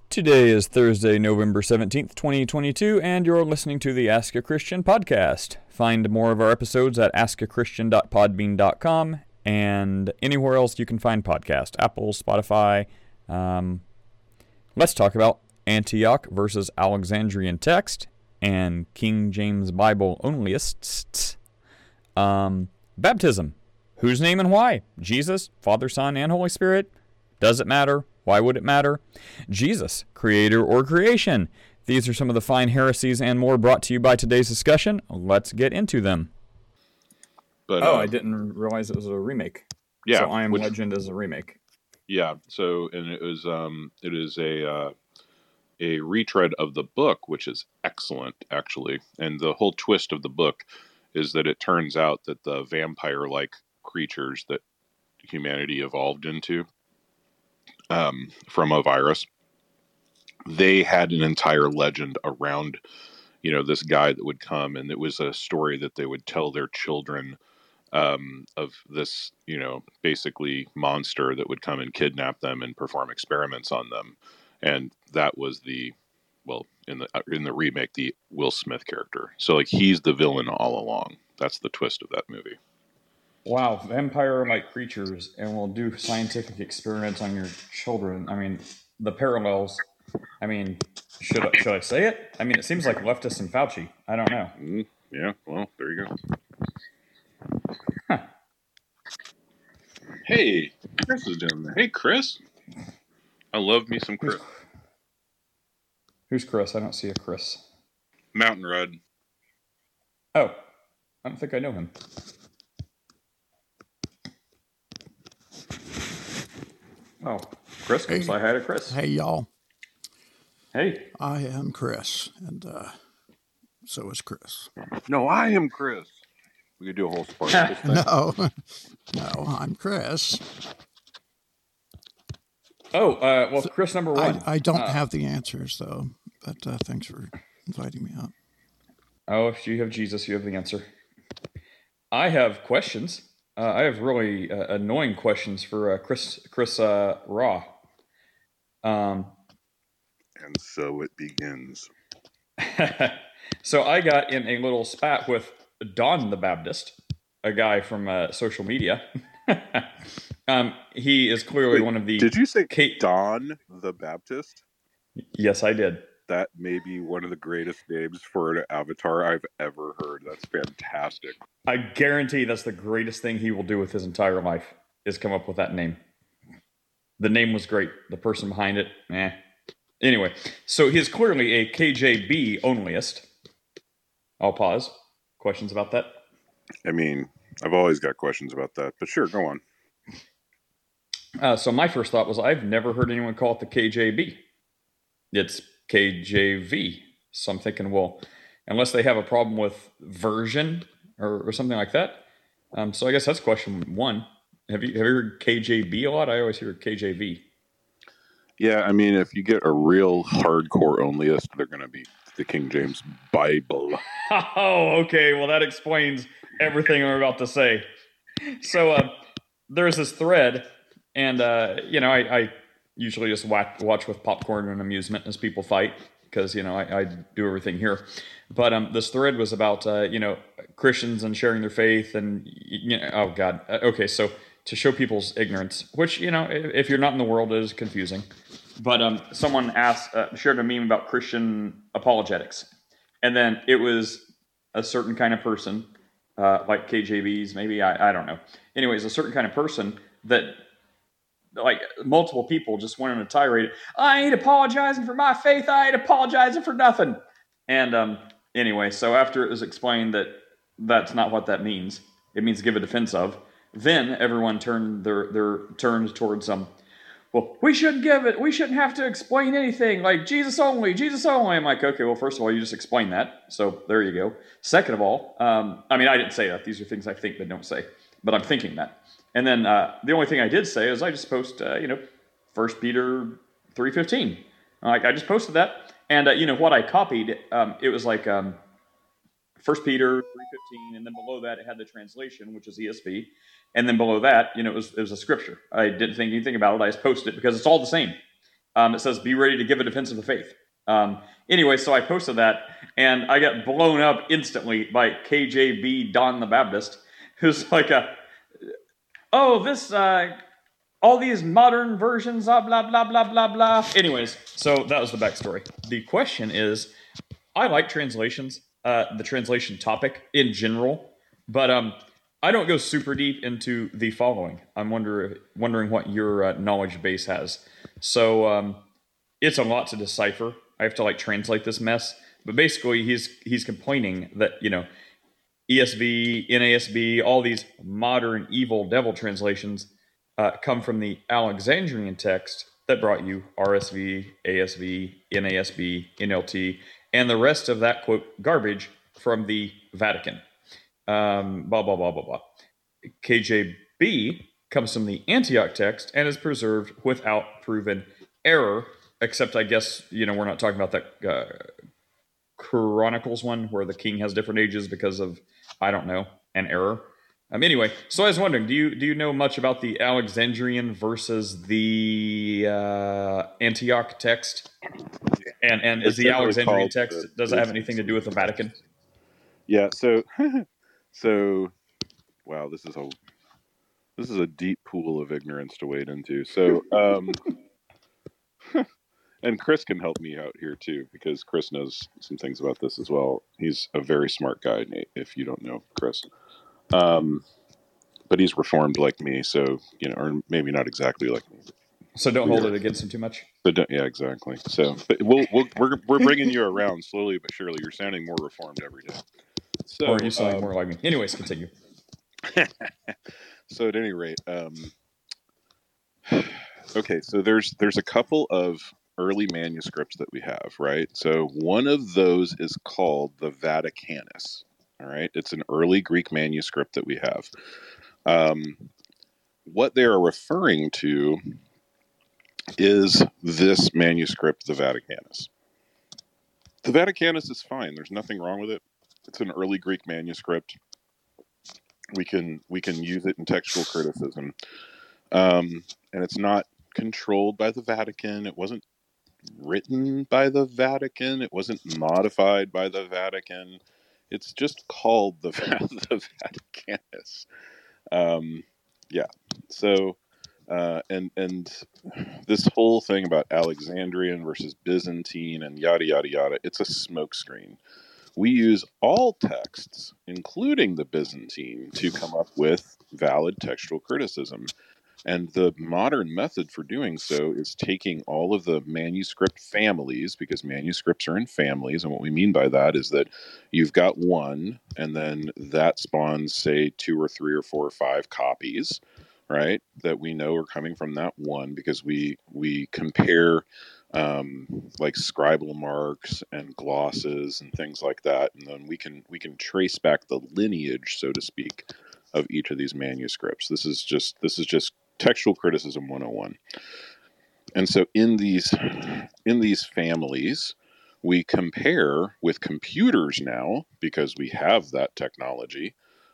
Today is Thursday, November 17th, 2022, and you're listening to the Ask a Christian podcast. Find more of our episodes at askachristian.podbean.com and anywhere else you can find podcasts, Apple, Spotify. Let's talk about Antioch versus Alexandrian text and King James Bible onlyists. Baptism. Whose name and why? Jesus, Father, Son, and Holy Spirit? Does it matter? Why would it matter? Jesus, creator or creation? These are some of the fine heresies and more brought to you by today's discussion. Let's get into them. But I didn't realize it was a remake. Yeah, so I Am Legend is a remake. Yeah, so and it is a retread of the book, which is excellent actually. And the whole twist of the book is that it turns out that the vampire-like creatures that humanity evolved into from a virus, they had an entire legend around, this guy that would come, and it was a story that they would tell their children of this, basically monster that would come and kidnap them and perform experiments on them. And that was in the remake, the Will Smith character. So like he's the villain all along. That's the twist of that movie. Wow, vampire-like creatures, and will do scientific experiments on your children. I mean, the parallels. I mean, should I say it? I mean, it seems like leftists and Fauci. I don't know. Yeah, well, there you go. Huh. Hey, Chris is down there. Hey, Chris. I love me some Chris. Who's Chris? I don't see a Chris. Mountain Red. Oh, I don't think I know him. Oh, Chris, come say hi to Chris. Hey, y'all. Hey. I am Chris, and so is Chris. No, I am Chris. We could do a whole Spartacus thing. No, I'm Chris. Oh, well, Chris number one. I don't have the answers, though, but thanks for inviting me up. Oh, if you have Jesus, you have the answer. I have questions. I have really annoying questions for Chris Raw. And so it begins. So I got in a little spat with Don the Baptist, a guy from social media. He is clearly one of the... Did you say Don the Baptist? Yes, I did. That may be one of the greatest names for an avatar I've ever heard. That's fantastic. I guarantee that's the greatest thing he will do with his entire life, is come up with that name. The name was great. The person behind it, Anyway, so he is clearly a KJB onlyist. I'll pause. Questions about that? I mean, I've always got questions about that, but sure, go on. So my first thought was, I've never heard anyone call it the KJB. It's KJV. So I'm thinking, well, unless they have a problem with version or something like that. So I guess that's question one. Have you heard KJB a lot? I always hear KJV. Yeah, I mean, if you get a real hardcore onlyist, they're going to be the King James Bible. Oh, okay. Well, that explains everything I'm about to say. So there's this thread, and I usually just watch with popcorn and amusement as people fight, because I do everything here. But this thread was about Christians and sharing their faith, and oh god. Okay, so to show people's ignorance, which if you're not in the world, is confusing. But someone shared a meme about Christian apologetics, and then it was a certain kind of person, like KJVs, maybe, I don't know. Anyways, a certain kind of person that, like, multiple people just went on a tirade. I ain't apologizing for my faith. I ain't apologizing for nothing. And anyway, so after it was explained that that's not what that means, it means give a defense of, then everyone turned their turns towards well, we shouldn't have to explain anything, like Jesus only. I'm like, okay, well, first of all, you just explained that, so there you go. Second of all, I didn't say that. These are things I think but don't say, but I'm thinking that. And then the only thing I did say is I just post, 1 Peter 3:15. Like, I just posted that, and what I copied, it was like 1 Peter 3:15, and then below that it had the translation, which is ESV. And then below that, it was a scripture. I didn't think anything about it. I just posted it because it's all the same. It says, "Be ready to give a defense of the faith." Anyway, so I posted that, and I got blown up instantly by KJB Don the Baptist, who's like all these modern versions of blah, blah, blah, blah, blah. Anyways, so that was the backstory. The question is, I like translations, the translation topic in general, but I don't go super deep into the following. I'm wondering what your knowledge base has. So it's a lot to decipher. I have to translate this mess. But basically, he's complaining that ESV, NASB, all these modern evil devil translations come from the Alexandrian text that brought you RSV, ASV, NASB, NLT, and the rest of that, quote, garbage from the Vatican. Blah, blah, blah, blah, blah. KJB comes from the Antioch text and is preserved without proven error, except I guess, we're not talking about that Chronicles one where the king has different ages because of, I don't know, an error. Anyway, so I was wondering, do you know much about the Alexandrian versus the Antioch text? And is the Alexandrian text, does it have anything to do with the Vatican? Yeah, so wow, this is a deep pool of ignorance to wade into. So and Chris can help me out here too, because Chris knows some things about this as well. He's a very smart guy, Nate, if you don't know Chris. But he's reformed like me, so or maybe not exactly like me. So don't hold it against him too much. Yeah, exactly. So but we're bringing you around slowly but surely. You're sounding more reformed every day. So, or you sound more like me. Anyways, continue. So at any rate, okay. So there's a couple of early manuscripts that we have, right? So one of those is called the Vaticanus. All right, it's an early Greek manuscript that we have. What they are referring to is this manuscript, the Vaticanus. The Vaticanus is fine. There's nothing wrong with it. It's an early Greek manuscript. We can use it in textual criticism, and it's not controlled by the Vatican. It wasn't written by the Vatican. It wasn't modified by the Vatican. It's just called the Vaticanus. Yeah. So, and this whole thing about Alexandrian versus Byzantine and yada yada yada, it's a smokescreen. We use all texts, including the Byzantine, to come up with valid textual criticism. And the modern method for doing so is taking all of the manuscript families, because manuscripts are in families. And what we mean by that is that you've got one, and then that spawns, say, 2 or 3 or 4 or 5 copies, right, that we know are coming from that one, because we compare like scribal marks and glosses and things like that, and then we can trace back the lineage, so to speak, of each of these manuscripts. This is just textual criticism 101. And so in these families, we compare with computers now, because we have that technology,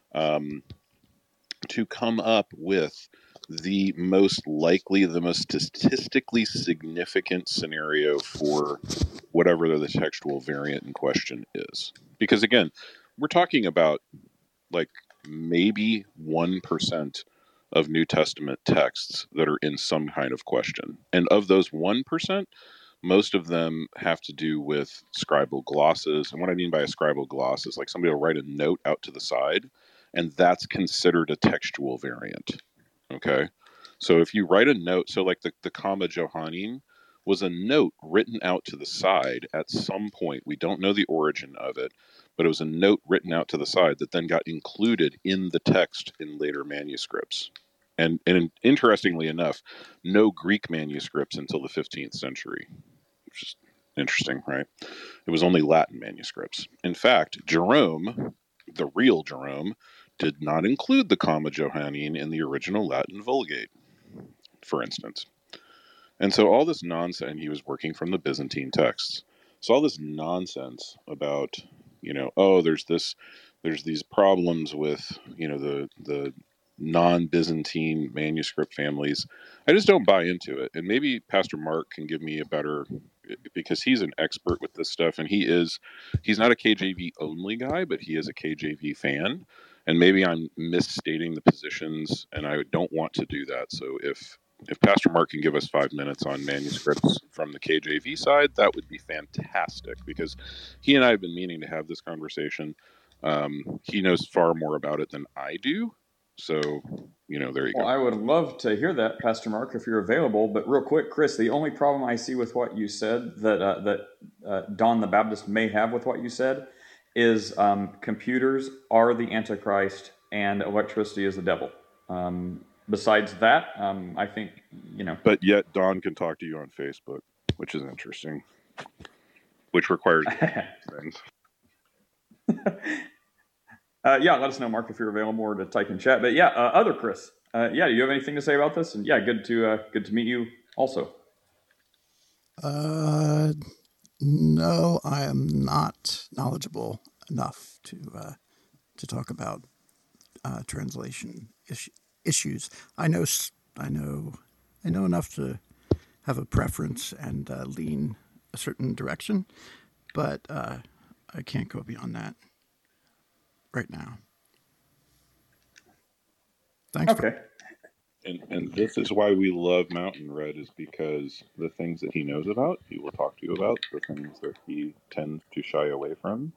to come up with the most likely, the most statistically significant scenario for whatever the textual variant in question is. Because again, we're talking about like maybe 1% of New Testament texts that are in some kind of question. And of those 1%, most of them have to do with scribal glosses. And what I mean by a scribal gloss is like somebody will write a note out to the side, and that's considered a textual variant. Okay? So if you write a note, so like the Comma Johanneum was a note written out to the side at some point. We don't know the origin of it, but it was a note written out to the side that then got included in the text in later manuscripts. And interestingly enough, no Greek manuscripts until the 15th century, which is interesting, right? It was only Latin manuscripts. In fact, Jerome, the real Jerome, did not include the Comma Johanneum in the original Latin Vulgate, for instance. And so all this nonsense, and he was working from the Byzantine texts. So all this nonsense about, there's these problems with, the non-Byzantine manuscript families, I just don't buy into it. And maybe Pastor Mark can give me a better, because he's an expert with this stuff, and he's not a KJV only guy, but he is a KJV fan. And maybe I'm misstating the positions, and I don't want to do that. So if Pastor Mark can give us 5 minutes on manuscripts from the KJV side, that would be fantastic, because he and I have been meaning to have this conversation. He knows far more about it than I do. So, there you go. I would love to hear that, Pastor Mark, if you're available. But real quick, Chris, the only problem I see with what you said that Don the Baptist may have with what you said is computers are the Antichrist and electricity is the devil. Besides that, I think, But yet Don can talk to you on Facebook, which is interesting, which requires things. Let us know, Mark, if you're available, or to type in chat. But other Chris, do you have anything to say about this? And good to meet you also. No, I am not knowledgeable enough to talk about translation issues. I know enough to have a preference and lean a certain direction, but I can't go beyond that right now. Thanks. Okay. And this is why we love Mountain Red, is because the things that he knows about, he will talk to you about. The things that he tends to shy away from,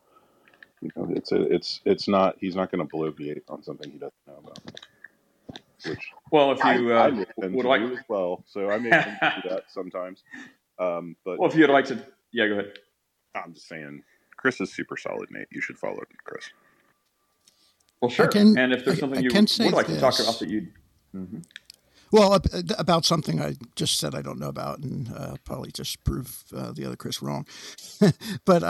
it's not. He's not going to bloviate on something he doesn't know about. Which, if you would like as well, so I may do that sometimes. But if you'd like to, go ahead. I'm just saying, Chris is super solid, Nate. You should follow Chris. Well, sure. And if there's something you would like to talk about that you. Mm-hmm. Well, about something I just said I don't know about, and probably just prove the other Chris wrong. But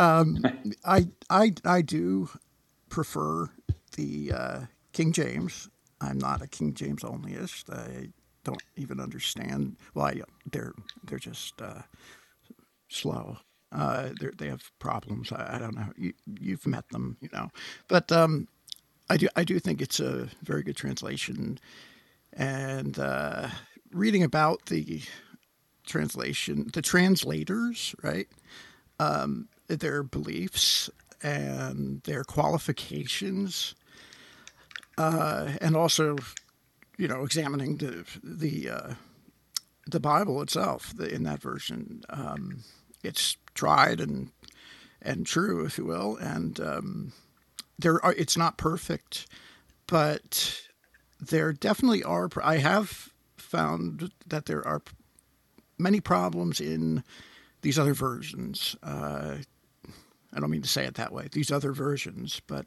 I do prefer the King James. I'm not a King James onlyist. I don't even understand why they're just slow. They have problems. I don't know. You've met them, But I do think it's a very good translation. And reading about the translation, the translators, right? Their beliefs and their qualifications, and also, examining the Bible itself in that version. It's tried and true, if you will, and it's not perfect, but there definitely are. I have found that there are many problems in these other versions. I don't mean to say it that way. These other versions, but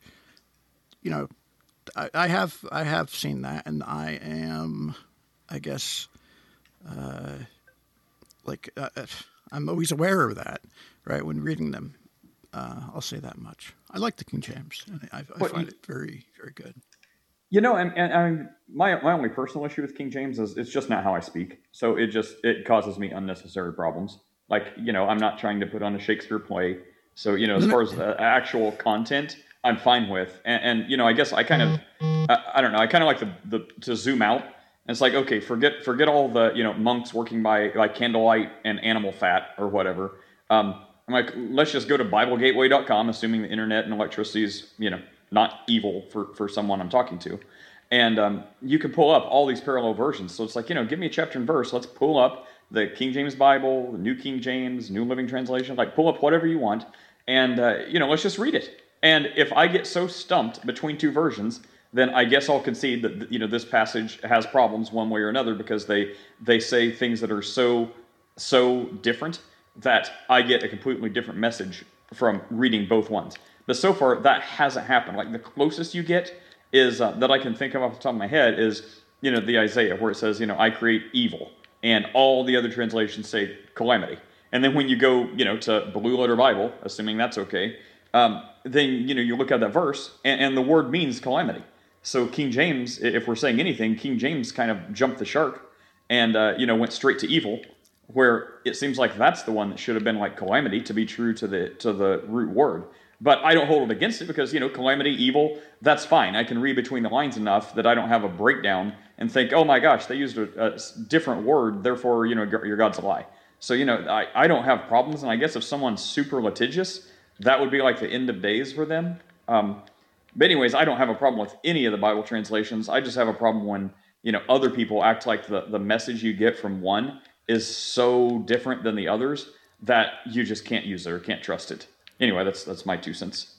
I have seen that, and I am, I guess, I'm always aware of that, right? When reading them, I'll say that much. I like the King James, and I find it very, very good. And my only personal issue with King James is it's just not how I speak. So it causes me unnecessary problems. I'm not trying to put on a Shakespeare play. So, as far as the actual content, I'm fine with. And I guess I kind of, I don't know, I kind of like to zoom out. And it's like, okay, forget all the, monks working by candlelight and animal fat or whatever. I'm like, let's just go to BibleGateway.com, assuming the internet and electricity is, not evil for someone I'm talking to. And you can pull up all these parallel versions. So it's like, give me a chapter and verse. Let's pull up the King James Bible, the New King James, New Living Translation. Pull up whatever you want. And, let's just read it. And if I get so stumped between two versions, then I guess I'll concede that, this passage has problems one way or another, because they say things that are so different that I get a completely different message from reading both ones. But so far, that hasn't happened. The closest you get is that I can think of off the top of my head is, the Isaiah, where it says, I create evil. And all the other translations say calamity. And then when you go, to Blue Letter Bible, assuming that's okay, then, you look at that verse, and the word means calamity. So King James, if we're saying anything, King James kind of jumped the shark and, went straight to evil, where it seems like that's the one that should have been calamity, to be true to the root word. But I don't hold it against it because, calamity, evil, that's fine. I can read between the lines enough that I don't have a breakdown and think, oh my gosh, they used a different word, therefore, your God's a lie. So, I don't have problems, and I guess if someone's super litigious, that would be like the end of days for them. But anyways, I don't have a problem with any of the Bible translations. I just have a problem when, other people act like the message you get from one is so different than the others that you just can't use it or can't trust it. Anyway, that's my 2 cents.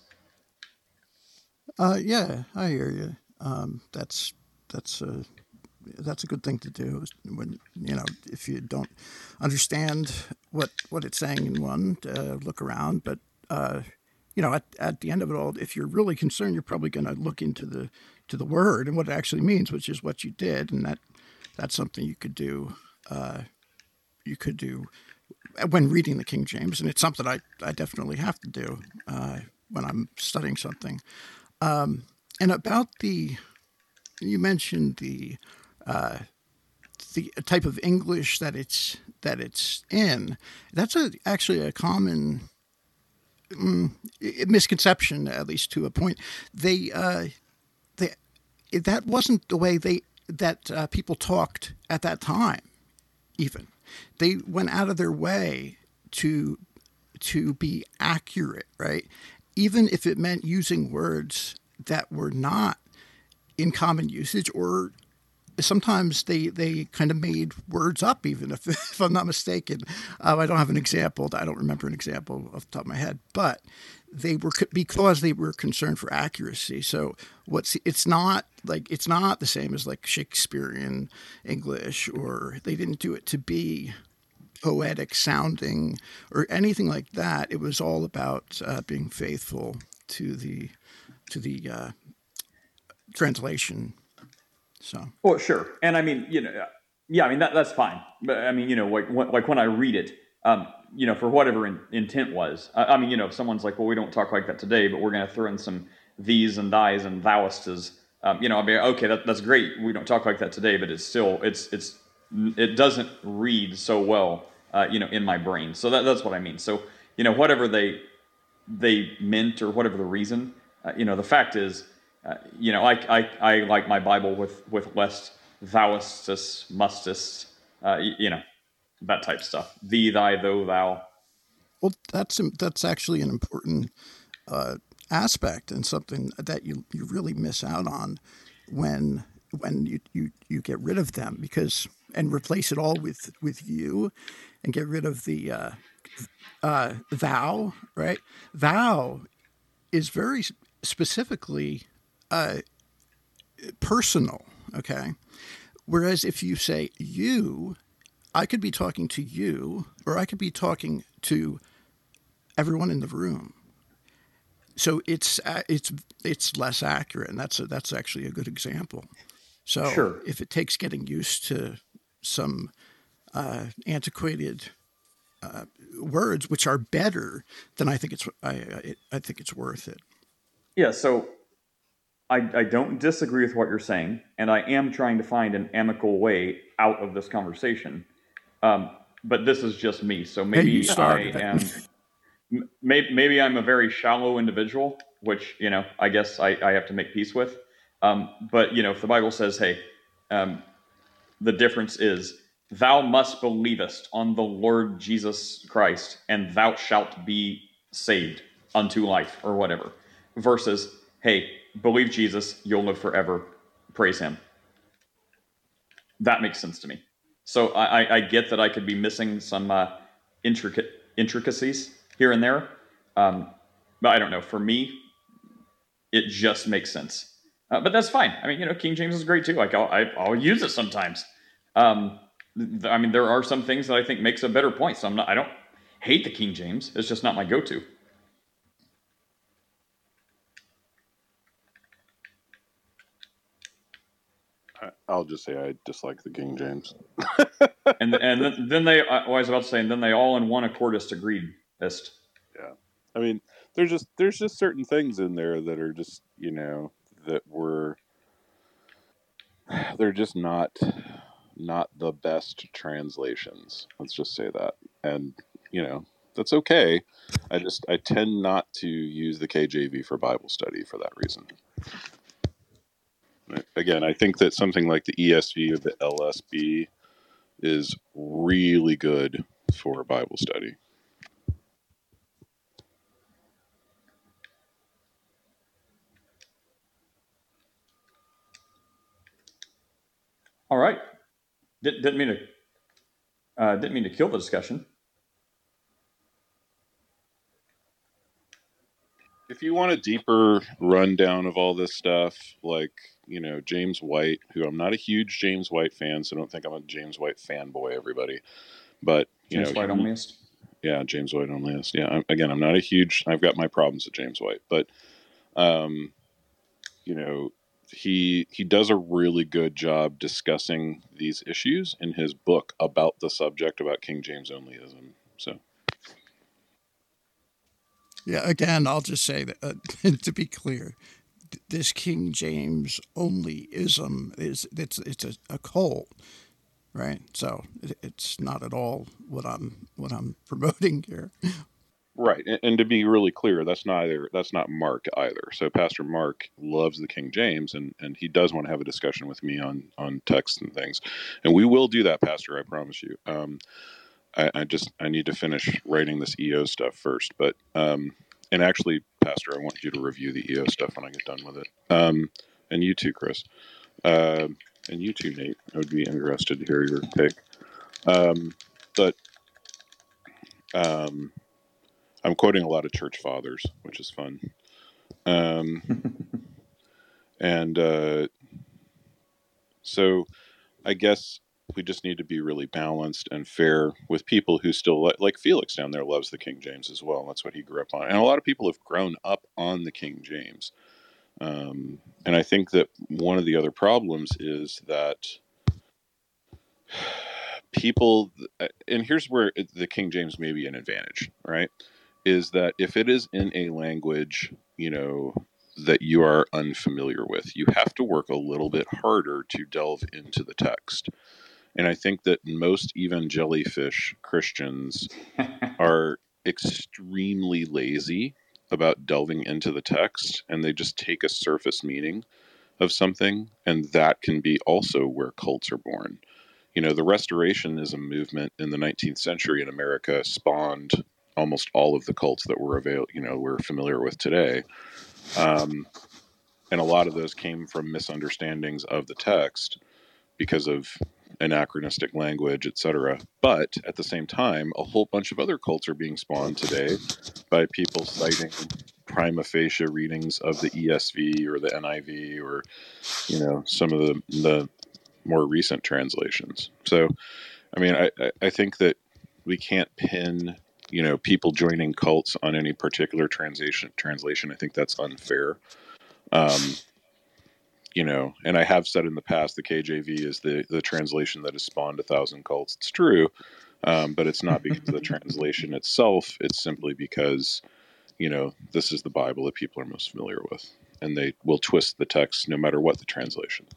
Yeah, I hear you. That's a good thing to do when if you don't understand what it's saying in one, look around. But at the end of it all, if you're really concerned, you're probably going to look into the word and what it actually means, which is what you did, and that's something you could do. You could do when reading the King James, and it's something I definitely have to do when I'm studying something. And about you mentioned the type of English that it's in. That's actually a common misconception, at least to a point. That wasn't the way that people talked at that time. Even they went out of their way to be accurate, right? Even if it meant using words that were not in common usage, or sometimes they kind of made words up, even if I'm not mistaken. I don't have an example. I don't remember an example off the top of my head, but because they were concerned for accuracy. So it's not the same as like Shakespearean English, or they didn't do it to be poetic sounding or anything like that. It was all about being faithful to the translation. So. Well, sure, and I mean, yeah, I mean that's fine. But I mean, like when I read it, for whatever intent was. I mean, if someone's like, well, we don't talk like that today, but we're going to throw in some these and thys and thouistes, I'll be okay. That's great. We don't talk like that today, but it's still it doesn't read so well, in my brain. So that's what I mean. So whatever they meant or whatever the reason, the fact is. I like my Bible with less thouistus, mustus, that type stuff. Thee, thy, thou, thou. Well, that's actually an important aspect, and something that you really miss out on when you get rid of them, and replace it all with you, and get rid of the thou, right? Thou is very specifically personal, okay? Whereas if you say you, I could be talking to you, or I could be talking to everyone in the room. So it's less accurate, and that's actually a good example. So Sure. If it takes getting used to some antiquated words, which are better, then I think it's worth it. Yeah. So I don't disagree with what you're saying, and I am trying to find an amicable way out of this conversation. But this is just me, so maybe I am. Maybe I'm a very shallow individual, which I guess I have to make peace with. But if the Bible says, "Hey, the difference is thou must believest on the Lord Jesus Christ, and thou shalt be saved unto life," or whatever, versus, "Hey, believe Jesus, you'll live forever. Praise Him." That makes sense to me. So I get that I could be missing some intricacies here and there, but I don't know. For me, it just makes sense. But that's fine. I mean, King James is great too. Like I'll use it sometimes. I mean, there are some things that I think makes a better point. So I don't hate the King James. It's just not my go-to. I'll just say I dislike the King James. and then they, I was about to say, and then they all in one accordist agreed. Yeah, I mean, there's just certain things in there that are just they're just not the best translations. Let's just say that, and that's okay. I tend not to use the KJV for Bible study for that reason. Again, I think that something like the ESV or the LSB is really good for Bible study. All right. Didn't mean to kill the discussion. If you want a deeper rundown of all this stuff, like, James White, who I'm not a huge James White fan, so don't think I'm a James White fanboy, everybody. But, James White onlyist. Yeah, James White onlyist. Yeah, I'm not a huge, I've got my problems with James White, but, he does a really good job discussing these issues in his book about the subject about King James onlyism. So. Yeah, again, I'll just say that to be clear, this King James onlyism it's a cult, right? So it's not at all what I'm promoting here. Right, and to be really clear, that's not Mark either. So Pastor Mark loves the King James, and he does want to have a discussion with me on text and things, and we will do that, Pastor. I promise you. I need to finish writing this EO stuff first, but and actually, Pastor, I want you to review the EO stuff when I get done with it, and you too, Chris, and you too, Nate. I would be interested to hear your take, but. I'm quoting a lot of church fathers, which is fun. And so I guess we just need to be really balanced and fair with people who still, like Felix down there, loves the King James as well. That's what he grew up on. And a lot of people have grown up on the King James. And I think that one of the other problems is that people, and here's where the King James may be an advantage, right? Is that if it is in a language, that you are unfamiliar with, you have to work a little bit harder to delve into the text. And I think that most evangelifish Christians are extremely lazy about delving into the text, and they just take a surface meaning of something, and that can be also where cults are born. The Restorationism movement in the 19th century in America spawned almost all of the cults that we're familiar with today. And a lot of those came from misunderstandings of the text because of anachronistic language, etc. But at the same time, a whole bunch of other cults are being spawned today by people citing prima facie readings of the ESV or the NIV or, some of the more recent translations. So, I mean, I think that we can't pin, people joining cults on any particular translation. I think that's unfair. And I have said in the past, the KJV is the translation that has spawned 1,000 cults. It's true, but it's not because of the translation itself. It's simply because, this is the Bible that people are most familiar with, and they will twist the text no matter what the translation.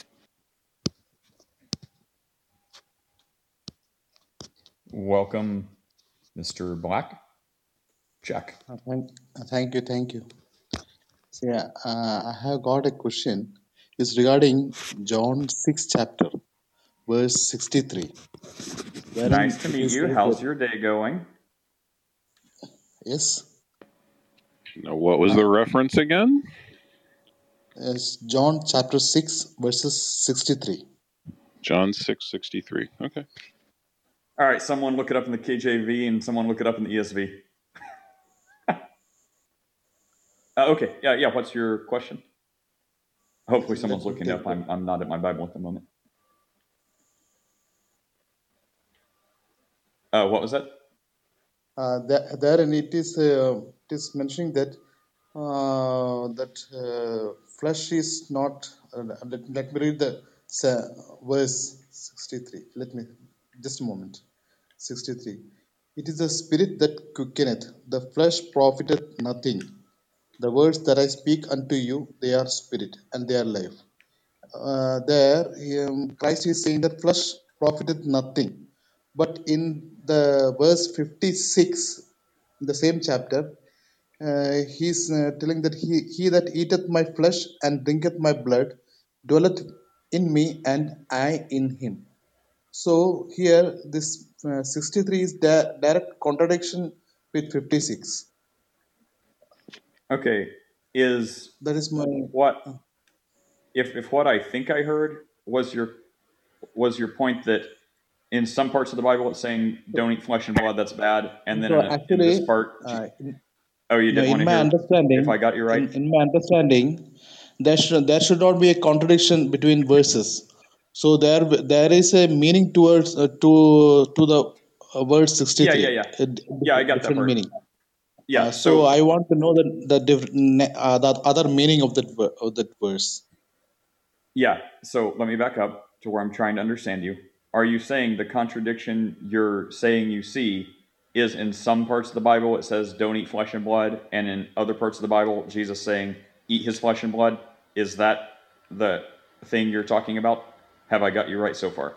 Welcome, Mr. Black. Jack. Thank you. So, yeah, I have got a question. It's regarding John 6 chapter, verse 63. Nice to meet you. How's your day going? Yes. Now, what was the reference again? It's John chapter 6, verses 63. John 6:63. Okay. All right, someone look it up in the KJV and someone look it up in the ESV. Okay, yeah. What's your question? Hopefully someone's looking up. I'm not at my Bible at the moment. What was that? There and it is mentioning that flesh is not. Let me read the verse 63. Let me just a moment. 63. It is the spirit that quickeneth; the flesh profiteth nothing. The words that I speak unto you, they are spirit and they are life. Christ is saying that flesh profiteth nothing. But in the verse 56, in the same chapter, he's telling that he that eateth my flesh and drinketh my blood dwelleth in me and I in him. So here this 63 is direct contradiction with 56. Okay, is That is my what if what I think I heard was your point that in some parts of the Bible it's saying don't eat flesh and blood, that's bad, and then so in this actually part, you no, didn't want in to my hear understanding, if I got you right? in my understanding, there should not be a contradiction between verses. So there is a meaning towards to the verse 63. Yeah, I got that Different part. meaning. Yeah, So I want to know the other meaning of that verse. yeah. So let me back up to where I'm trying to understand you. Are you saying the contradiction you're saying you see is in some parts of the Bible it says don't eat flesh and blood, and in other parts of the Bible Jesus saying eat his flesh and blood? Is that the thing you're talking about? Have I got you right so far?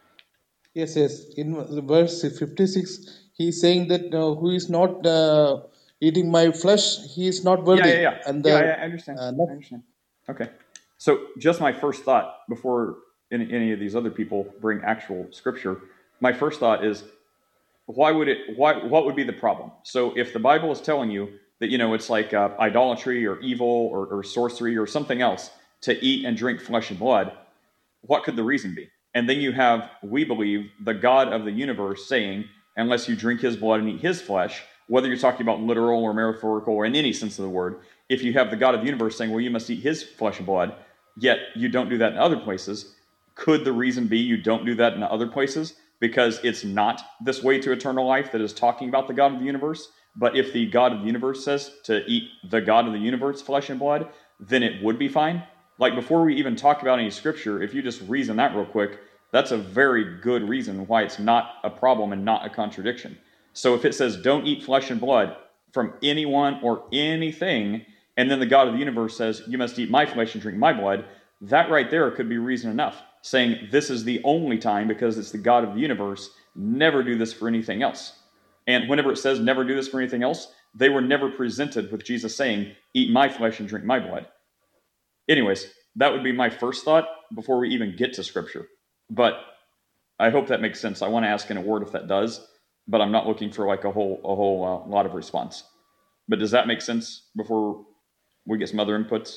Yes, yes. In verse 56, he's saying that who is not eating my flesh, he is not worthy. Yeah. And I understand. I understand. Okay. So just my first thought before any of these other people bring actual scripture, my first thought is what would be the problem? So if the Bible is telling you that it's like idolatry or evil or sorcery or something else to eat and drink flesh and blood, what could the reason be? And then you have, we believe, the God of the universe saying, unless you drink his blood and eat his flesh, whether you're talking about literal or metaphorical or in any sense of the word, if you have the God of the universe saying, well, you must eat his flesh and blood, yet you don't do that in other places, could the reason be you don't do that in other places because it's not this way to eternal life that is talking about the God of the universe? But if the God of the universe says to eat the God of the universe flesh and blood, then it would be fine. Like before we even talk about any scripture, if you just reason that real quick, that's a very good reason why it's not a problem and not a contradiction. So if it says don't eat flesh and blood from anyone or anything, and then the God of the universe says you must eat my flesh and drink my blood, that right there could be reason enough, saying this is the only time because it's the God of the universe, never do this for anything else. And whenever it says never do this for anything else, they were never presented with Jesus saying eat my flesh and drink my blood. Anyways, that would be my first thought before we even get to scripture. But I hope that makes sense. I want to ask in a word if that does, but I'm not looking for like a whole lot of response. But does that make sense before we get some other inputs?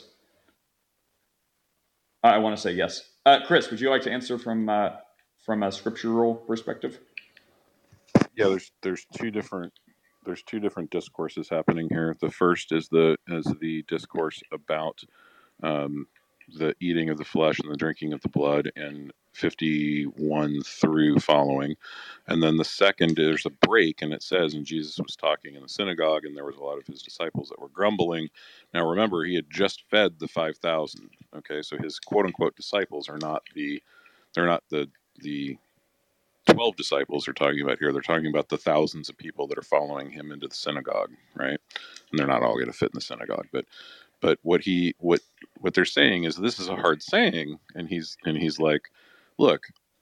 I want to say yes. Chris, would you like to answer from a scriptural perspective? Yeah, there's two different discourses happening here. The first is the discourse about the eating of the flesh and the drinking of the blood in 51 through following. And then the second, there's a break, and it says, and Jesus was talking in the synagogue, and there was a lot of his disciples that were grumbling. Now remember, he had just fed the 5,000. Okay, so his quote unquote disciples are not the 12 disciples they're talking about here. They're talking about the thousands of people that are following him into the synagogue, right? And they're not all going to fit in the synagogue, but what they're saying is this is a hard saying, and he's like, look,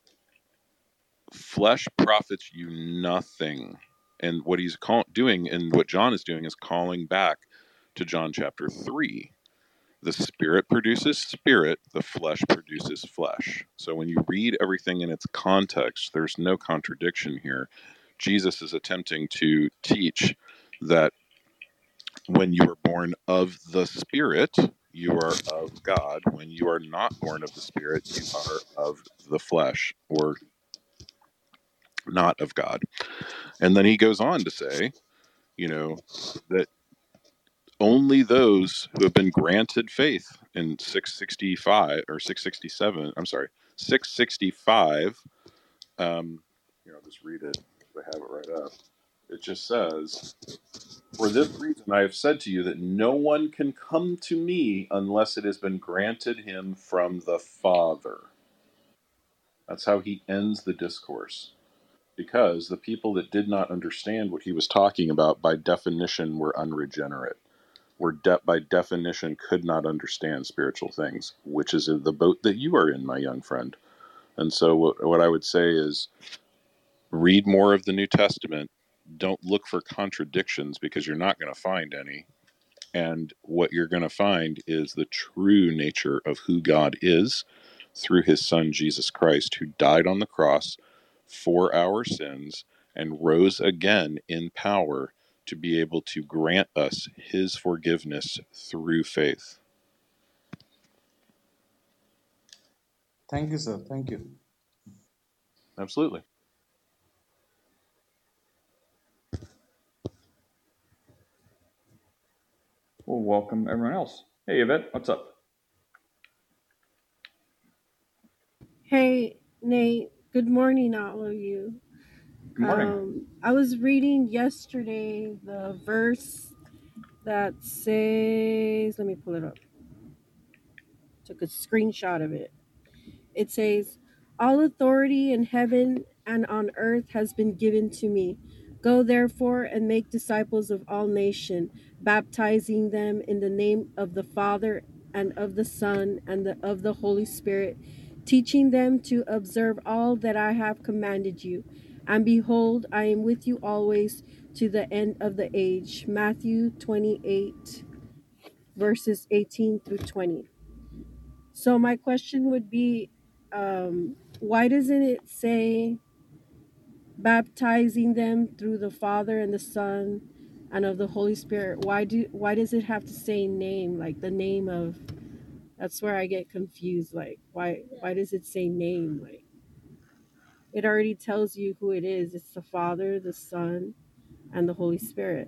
flesh profits you nothing. And what he's doing, and what John is doing, is calling back to John chapter 3. The spirit produces spirit, the flesh produces flesh. So when you read everything in its context, there's no contradiction here. Jesus is attempting to teach that when you are born of the Spirit, you are of God. When you are not born of the Spirit, you are of the flesh, or not of God. And then he goes on to say, that only those who have been granted faith in 665 or 667, I'm sorry, 665, here, I'll just read it. I have it right up. It just says, for this reason I have said to you that no one can come to me unless it has been granted him from the Father. That's how he ends the discourse. Because the people that did not understand what he was talking about, by definition, were unregenerate. By definition, could not understand spiritual things, which is the boat that you are in, my young friend. And so what I would say is read more of the New Testament, don't look for contradictions, because you're not going to find any. And what you're going to find is the true nature of who God is through his son, Jesus Christ, who died on the cross for our sins and rose again in power to be able to grant us his forgiveness through faith. Thank you, sir. Thank you. Absolutely. We'll welcome everyone else. Hey, Yvette, what's up? Hey, Nate. Good morning, all of you. Good morning. I was reading yesterday the verse that says, let me pull it up. Took a screenshot of it. It says, "All authority in heaven and on earth has been given to me. Go therefore and make disciples of all nations, baptizing them in the name of the Father and of the Son and of the Holy Spirit, teaching them to observe all that I have commanded you. And behold, I am with you always to the end of the age." Matthew 28, verses 18 through 20. So my question would be, why doesn't it say baptizing them through the Father and the Son and of the Holy Spirit? Why does it have to say name, like the name of? That's where I get confused. Like why does it say name? Like it already tells you who it is. It's the Father, the Son, and the Holy Spirit.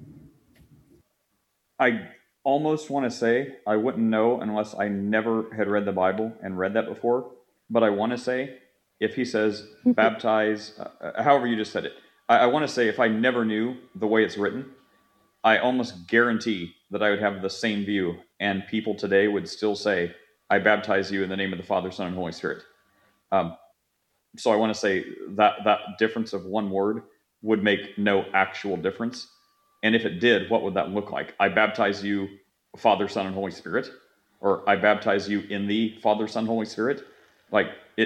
I almost want to say I wouldn't know unless I never had read the Bible and read that before. But I want to say, if he says baptize, however you just said it, I want to say if I never knew the way it's written, I almost guarantee that I would have the same view, and people today would still say, "I baptize you in the name of the Father, Son, and Holy Spirit." So I want to say that difference of one word would make no actual difference. And if it did, what would that look like? I baptize you, Father, Son, and Holy Spirit, or I baptize you in the Father, Son, Holy Spirit. Like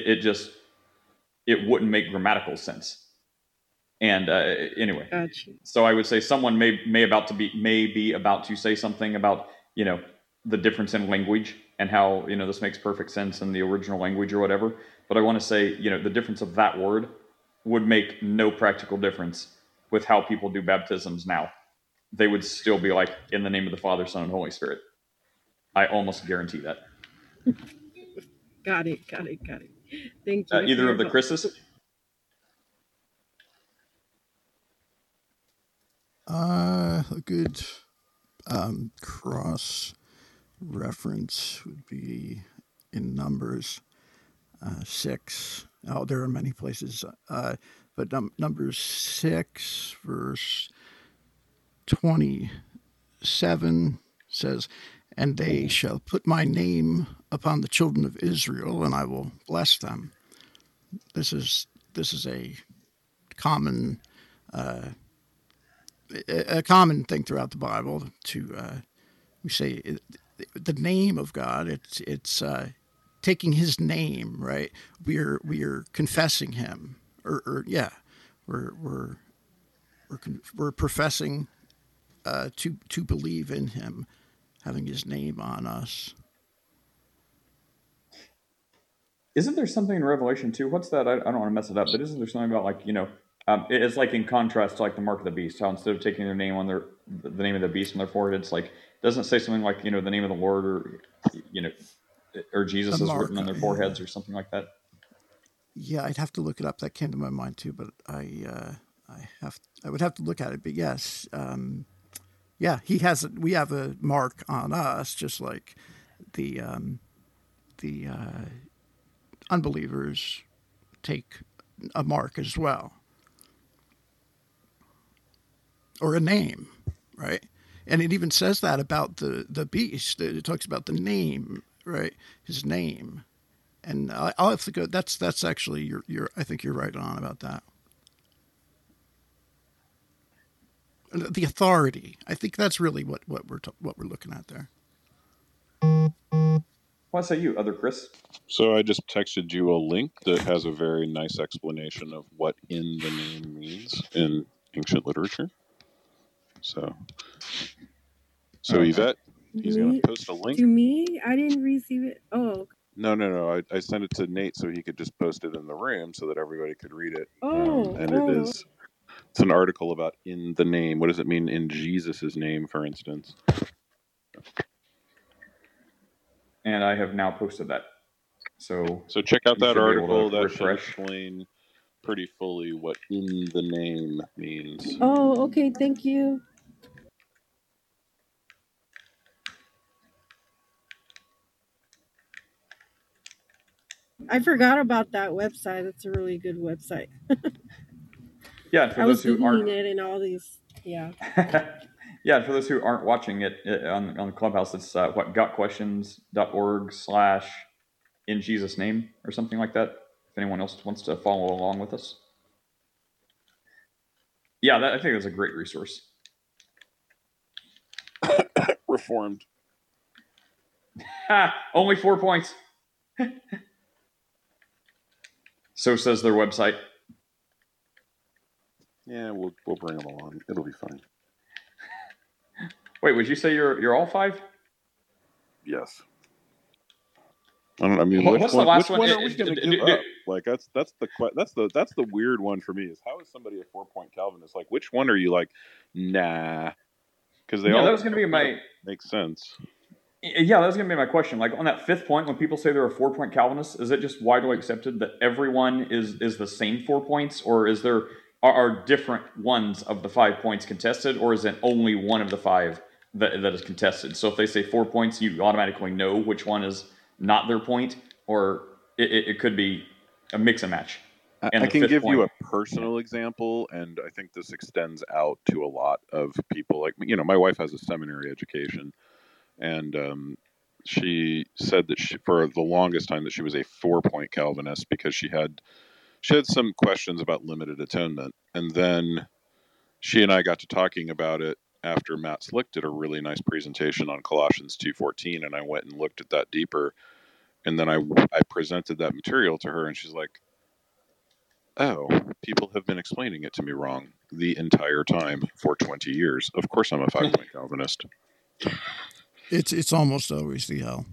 it wouldn't make grammatical sense. And anyway, Gotcha. so I would say someone may be about to say something about the difference in language and how this makes perfect sense in the original language or whatever. But I want to say the difference of that word would make no practical difference with how people do baptisms now. They would still be like, in the name of the Father, Son, and Holy Spirit. I almost guarantee that. Got it. Thank you. Either of the Chris's? A good cross reference would be in Numbers 6. Oh, there are many places, but Numbers 6, verse 27 says, "And they shall put my name upon the children of Israel, and I will bless them." This is a common thing throughout the Bible. We say the name of God. It's taking His name, right? We are confessing Him, we're professing to believe in Him, having His name on us. Isn't there something in Revelation 2? What's that? I don't want to mess it up, but isn't there something about like it's like in contrast to like the mark of the beast, how instead of taking their name on the name of the beast on their forehead, it's like doesn't it say something like the name of the Lord or Jesus is written on their foreheads or something like that? Yeah, I'd have to look it up. That came to my mind too, but I would have to look at it. But yes, he has. We have a mark on us, just like the unbelievers take a mark as well, or a name, right? And it even says that about the beast. It talks about the name, right? His name. And I'll have to go. That's actually you're. I think you're right on about that. The authority. I think that's really what we're looking at there. What say you, other Chris? So I just texted you a link that has a very nice explanation of what "in the name" means in ancient literature. So Okay. Yvette, he's going Me to post a link. to me? I didn't receive it. Oh, No. I sent it to Nate so he could just post it in the room so that everybody could read it. oh, And oh. it's an article about in the name. What does it mean in Jesus' name, for instance? And I have now posted that. So check out you that should be able article. to That should refresh. explain pretty fully what in the name means. Oh, okay. Thank you. I forgot about that website. It's a really good website. Yeah, for I was those who aren't, Googling it and all these. Yeah. yeah, for those who aren't watching it on the Clubhouse, it's gotquestions.org/in Jesus name or something like that. If anyone else wants to follow along with us. Yeah, I think that's a great resource. Reformed. Only 4 points. So says their website. Yeah, we'll bring them along. It'll be fine. Wait, would you say you're all 5? Yes. I mean, What's the last which one? are we going to give up? Like that's the weird one for me. Is how is somebody a 4-point Calvinist? Like, which one are you like? Nah, because they all that was going to be my makes sense. Yeah, that was going to be my question. Like on that 5th point, when people say they're a 4-point Calvinist, is it just widely accepted that everyone is the same 4 points, or is there are different ones of the 5 points contested, or is it only one of the 5 that is contested? So if they say 4 points, you automatically know which one is not their point, or it could be a mix and match. I can give you a personal example, and I think this extends out to a lot of people. Like, my wife has a seminary education, and she said that for the longest time that she was a 4-point Calvinist because she had some questions about limited atonement, and then she and I got to talking about it after Matt Slick did a really nice presentation on Colossians 2:14, and I went and looked at that deeper, and then I presented that material to her, and she's like, oh, people have been explaining it to me wrong the entire time for 20 years. Of course I'm a 5-point Calvinist. It's almost always the L.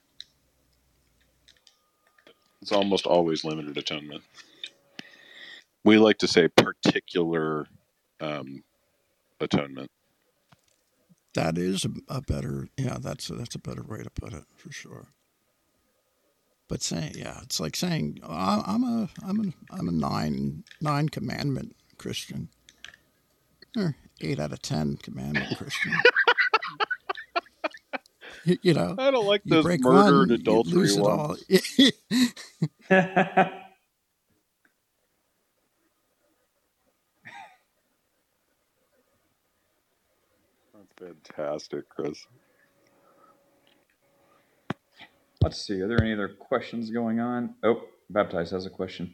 It's almost always limited atonement. We like to say particular atonement. That is a better, that's a better way to put it for sure. But it's like saying I'm a 9 commandment Christian, or 8 out of 10 commandment Christian. I don't like those break murder one, and adultery ones. That's fantastic, Chris. Let's see. Are there any other questions going on? Oh, Baptized has a question.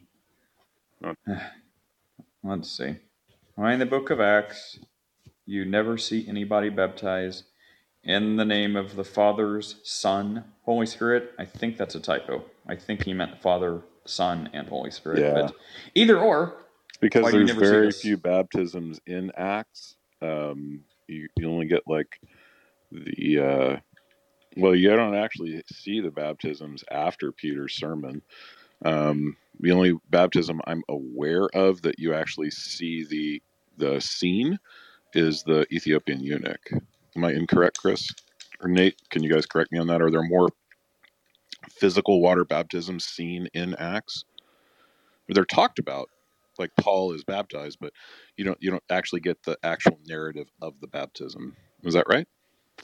Let's see. Why in the book of Acts you never see anybody baptized in the name of the Father's Son, Holy Spirit? I think that's a typo. I think he meant Father, Son, and Holy Spirit. Yeah. But either or. Because there's very few baptisms in Acts. You only get like the... well, you don't actually see the baptisms after Peter's sermon. The only baptism I'm aware of that you actually see the scene is the Ethiopian eunuch. Am I incorrect, Chris? Or Nate, can you guys correct me on that? Are there more physical water baptisms seen in Acts? They're talked about, like Paul is baptized, but you don't actually get the actual narrative of the baptism. Is that right?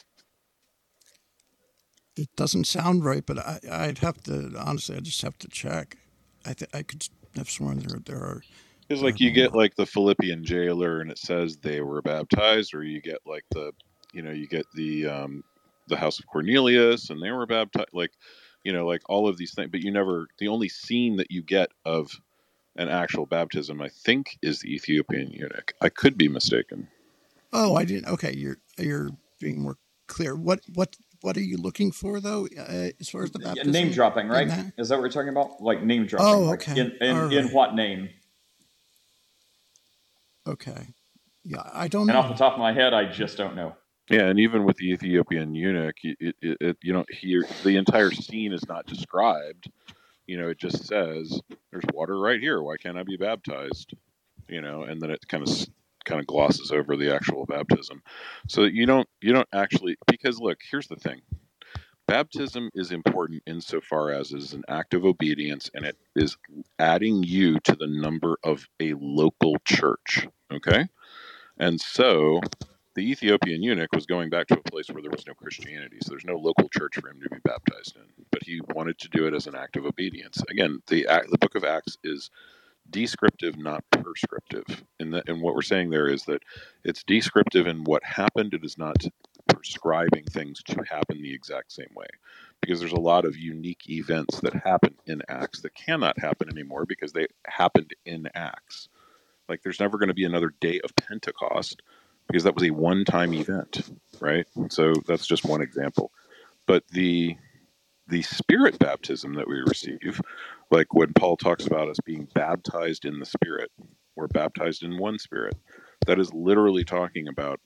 It doesn't sound right, but I'd have to, honestly, I just have to check. I could have sworn there are. Because like you get like the Philippian jailer, and it says they were baptized, or you get like you get the house of Cornelius, and they were baptized. Like, like all of these things, but the only scene that you get of an actual baptism, I think, is the Ethiopian eunuch. I could be mistaken. Oh, I didn't. Okay, you're being more clear. What are you looking for though, as far as the baptism? Name dropping, right? Is that what we're talking about? Like name dropping? Oh, okay. Like in what name? Okay. Yeah, I don't And off the know. top of my head, I just don't know. Yeah, and even with the Ethiopian eunuch, you don't hear the entire scene is not described. It just says there's water right here. Why can't I be baptized? And then it kind of glosses over the actual baptism. So you don't actually, because look, here's the thing. Baptism is important insofar as it is an act of obedience, and it is adding you to the number of a local church. Okay? And so the Ethiopian eunuch was going back to a place where there was no Christianity, so there's no local church for him to be baptized in. But he wanted to do it as an act of obedience. Again, the book of Acts is descriptive, not prescriptive. And what we're saying there is that it's descriptive in what happened. It is not prescribing things to happen the exact same way, because there's a lot of unique events that happen in Acts that cannot happen anymore because they happened in Acts. Like there's never going to be another day of Pentecost because that was a one-time event, right? So that's just one example. But the Spirit baptism that we receive, like when Paul talks about us being baptized in the Spirit, we're baptized in one Spirit. That is literally talking about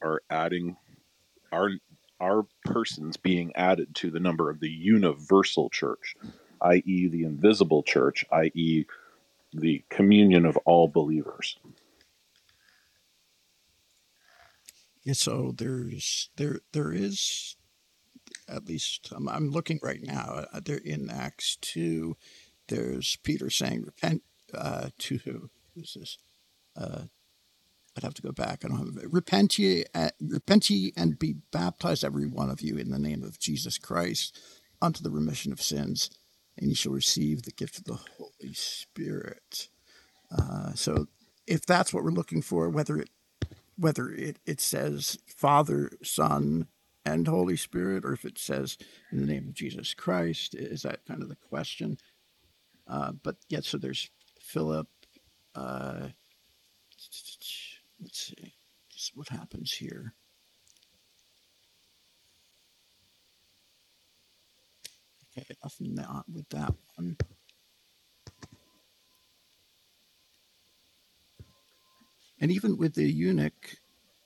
our persons being added to the number of the universal church, i.e., the invisible church, i.e., the communion of all believers. Yeah, so there is, at least I'm looking right now. There in Acts 2, there's Peter saying, "Repent to who? Who's this? I'd have to go back. I don't have it. Repent ye and be baptized, every one of you, in the name of Jesus Christ, unto the remission of sins, and ye shall receive the gift of the Holy Spirit." So, if that's what we're looking for, whether it says Father, Son, and Holy Spirit, or if it says in the name of Jesus Christ, is that kind of the question? But yeah, so there's Philip. Uh, let's see, what happens here. Okay, nothing not with that one. And even with the eunuch,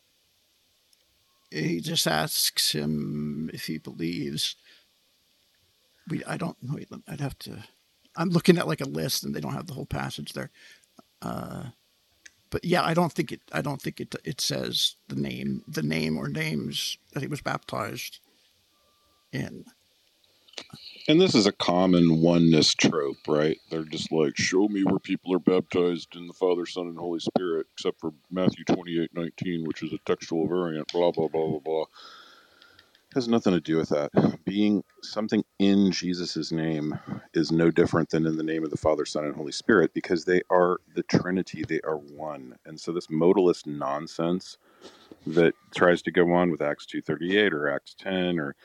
he just asks him if he believes. I don't know. I'd have to. I'm looking at like a list, and they don't have the whole passage there. But yeah, I don't think it says the name or names that he was baptized in. And this is a common oneness trope, right? They're just like, show me where people are baptized in the Father, Son, and Holy Spirit, except for Matthew 28:19, which is a textual variant, blah, blah, blah, blah, blah. It has nothing to do with that. Being something in Jesus' name is no different than in the name of the Father, Son, and Holy Spirit, because they are the Trinity. They are one. And so this modalist nonsense that tries to go on with Acts 2:38 or Acts 10 or,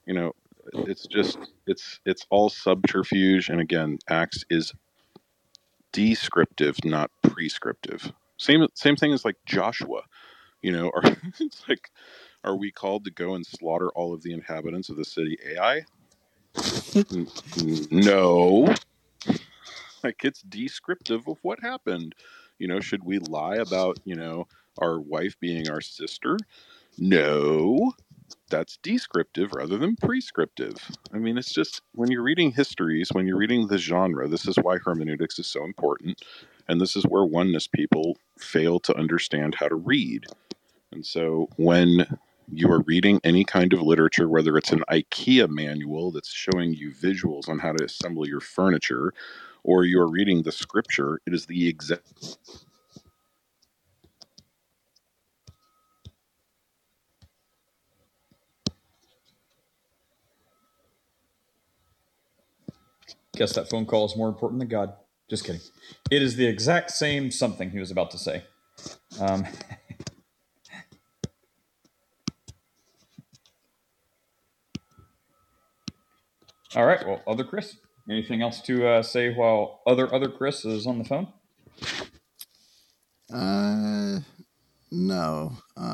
it's all subterfuge. And again, Acts is descriptive, not prescriptive. Same thing as like Joshua, or it's like, are we called to go and slaughter all of the inhabitants of the city Ai? No. Like, it's descriptive of what happened. Should we lie about, our wife being our sister? No. That's descriptive rather than prescriptive. I mean, it's just, when you're reading histories, when you're reading the genre, this is why hermeneutics is so important. And this is where oneness people fail to understand how to read. And so when you are reading any kind of literature, whether it's an IKEA manual that's showing you visuals on how to assemble your furniture, or you're reading the scripture, it is the exact. Guess that phone call is more important than God. Just kidding. It is the exact same something he was about to say. All right. Well, other Chris, anything else to say while other Chris is on the phone? No.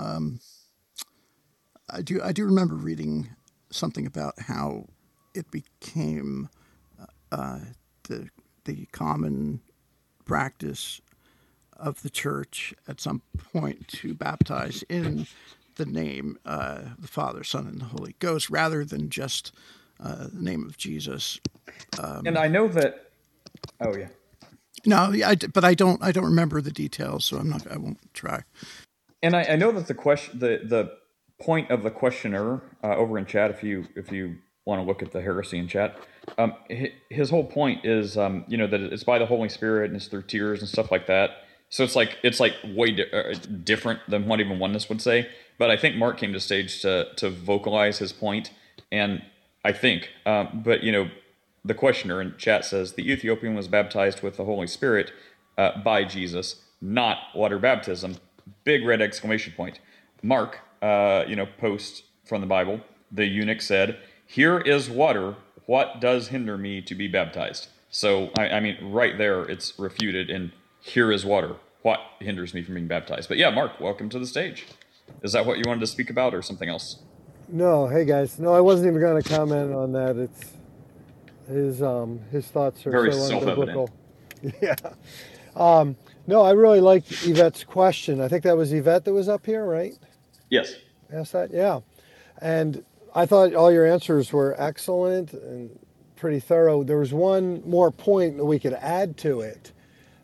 I do remember reading something about how it became the common practice of the church at some point to baptize in the name, the Father, Son, and the Holy Ghost, rather than just the name of Jesus. And I know that. Oh yeah. No, but I don't remember the details, so I won't try. And I know that the point of the questioner over in chat, if you want to look at the heresy in chat, his whole point is that it's by the Holy Spirit and it's through tears and stuff like that. So it's like way different than what even oneness would say. But I think Mark came to stage to vocalize his point, and I think, but the questioner in chat says the Ethiopian was baptized with the Holy Spirit by Jesus, not water baptism. Big red exclamation point. Mark, post from the Bible, the eunuch said, "Here is water. What does hinder me to be baptized?" So, I mean, right there, it's refuted in "Here is water. What hinders me from being baptized?" But yeah, Mark, welcome to the stage. Is that what you wanted to speak about or something else? No, hey guys. No, I wasn't even going to comment on that. It's his thoughts are Very so self-evident. unbiblical. Yeah. No, I really liked Yvette's question. I think that was Yvette that was up here, right? Yes. Asked that? Yeah. And I thought all your answers were excellent and pretty thorough. There was one more point that we could add to it.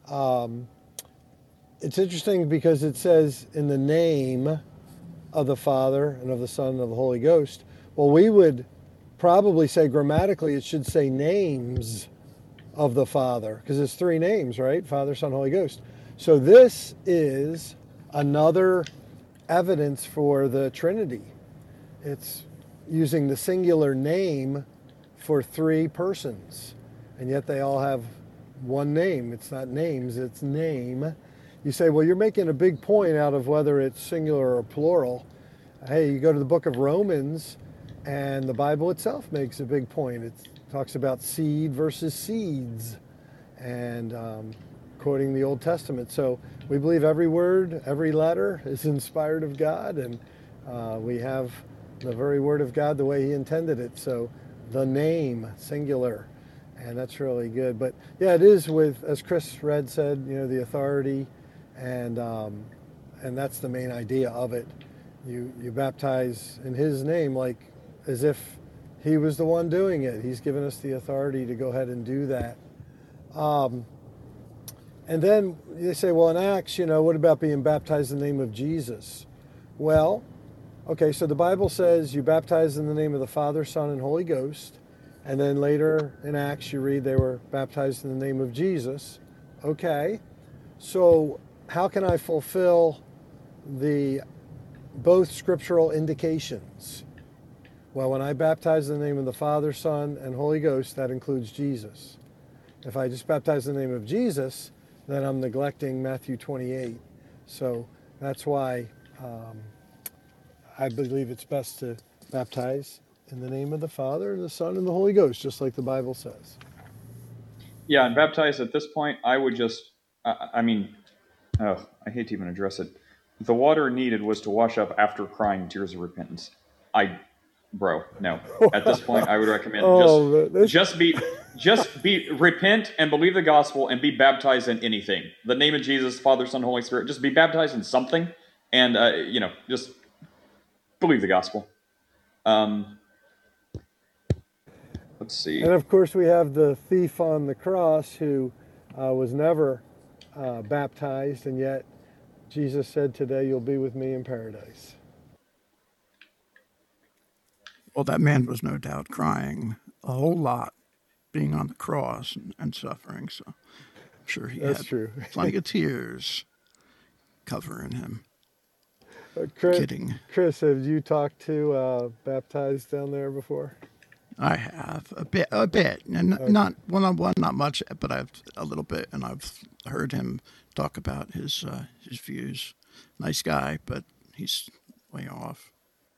It's interesting because it says in the name of the Father and of the Son and of the Holy Ghost. Well, we would probably say grammatically it should say names of the Father, because it's three names, right? Father, Son, Holy Ghost. So this is another evidence for the Trinity. It's using the singular name for three persons, and yet they all have one name. It's not names, it's name. You say, well, you're making a big point out of whether it's singular or plural. Hey, you go to the book of Romans, and the Bible itself makes a big point. It talks about seed versus seeds, and quoting the Old Testament. So we believe every word, every letter is inspired of God, and we have the very word of God the way he intended it. So the name, singular, and that's really good. But yeah, it is with, as Chris Red said, the authority, and that's the main idea of it. You baptize in his name, like as if he was the one doing it. He's given us the authority to go ahead and do that. And then they say, well, in Acts, what about being baptized in the name of Jesus? Well, okay, so the Bible says you baptize in the name of the Father, Son, and Holy Ghost. And then later in Acts, you read they were baptized in the name of Jesus. Okay, so how can I fulfill the both scriptural indications? Well, when I baptize in the name of the Father, Son, and Holy Ghost, that includes Jesus. If I just baptize in the name of Jesus, then I'm neglecting Matthew 28. So that's why I believe it's best to baptize in the name of the Father, and the Son, and the Holy Ghost, just like the Bible says. Yeah, and baptized at this point, I would just, I hate to even address it. The water needed was to wash up after crying tears of repentance. Bro, no. At this point, I would recommend just repent and believe the gospel and be baptized in anything. The name of Jesus, Father, Son, Holy Spirit. Just be baptized in something, and just believe the gospel. Let's see. And of course, we have the thief on the cross who was never baptized, and yet Jesus said, "Today you'll be with me in paradise." Well, that man was no doubt crying a whole lot, being on the cross and suffering. So I'm sure he That's had true. plenty of tears covering him. Kidding. Chris, have you talked to baptized down there before? I have a bit, and not one-on-one, not much, but I've a little bit, and I've heard him talk about his views. Nice guy, but he's way off.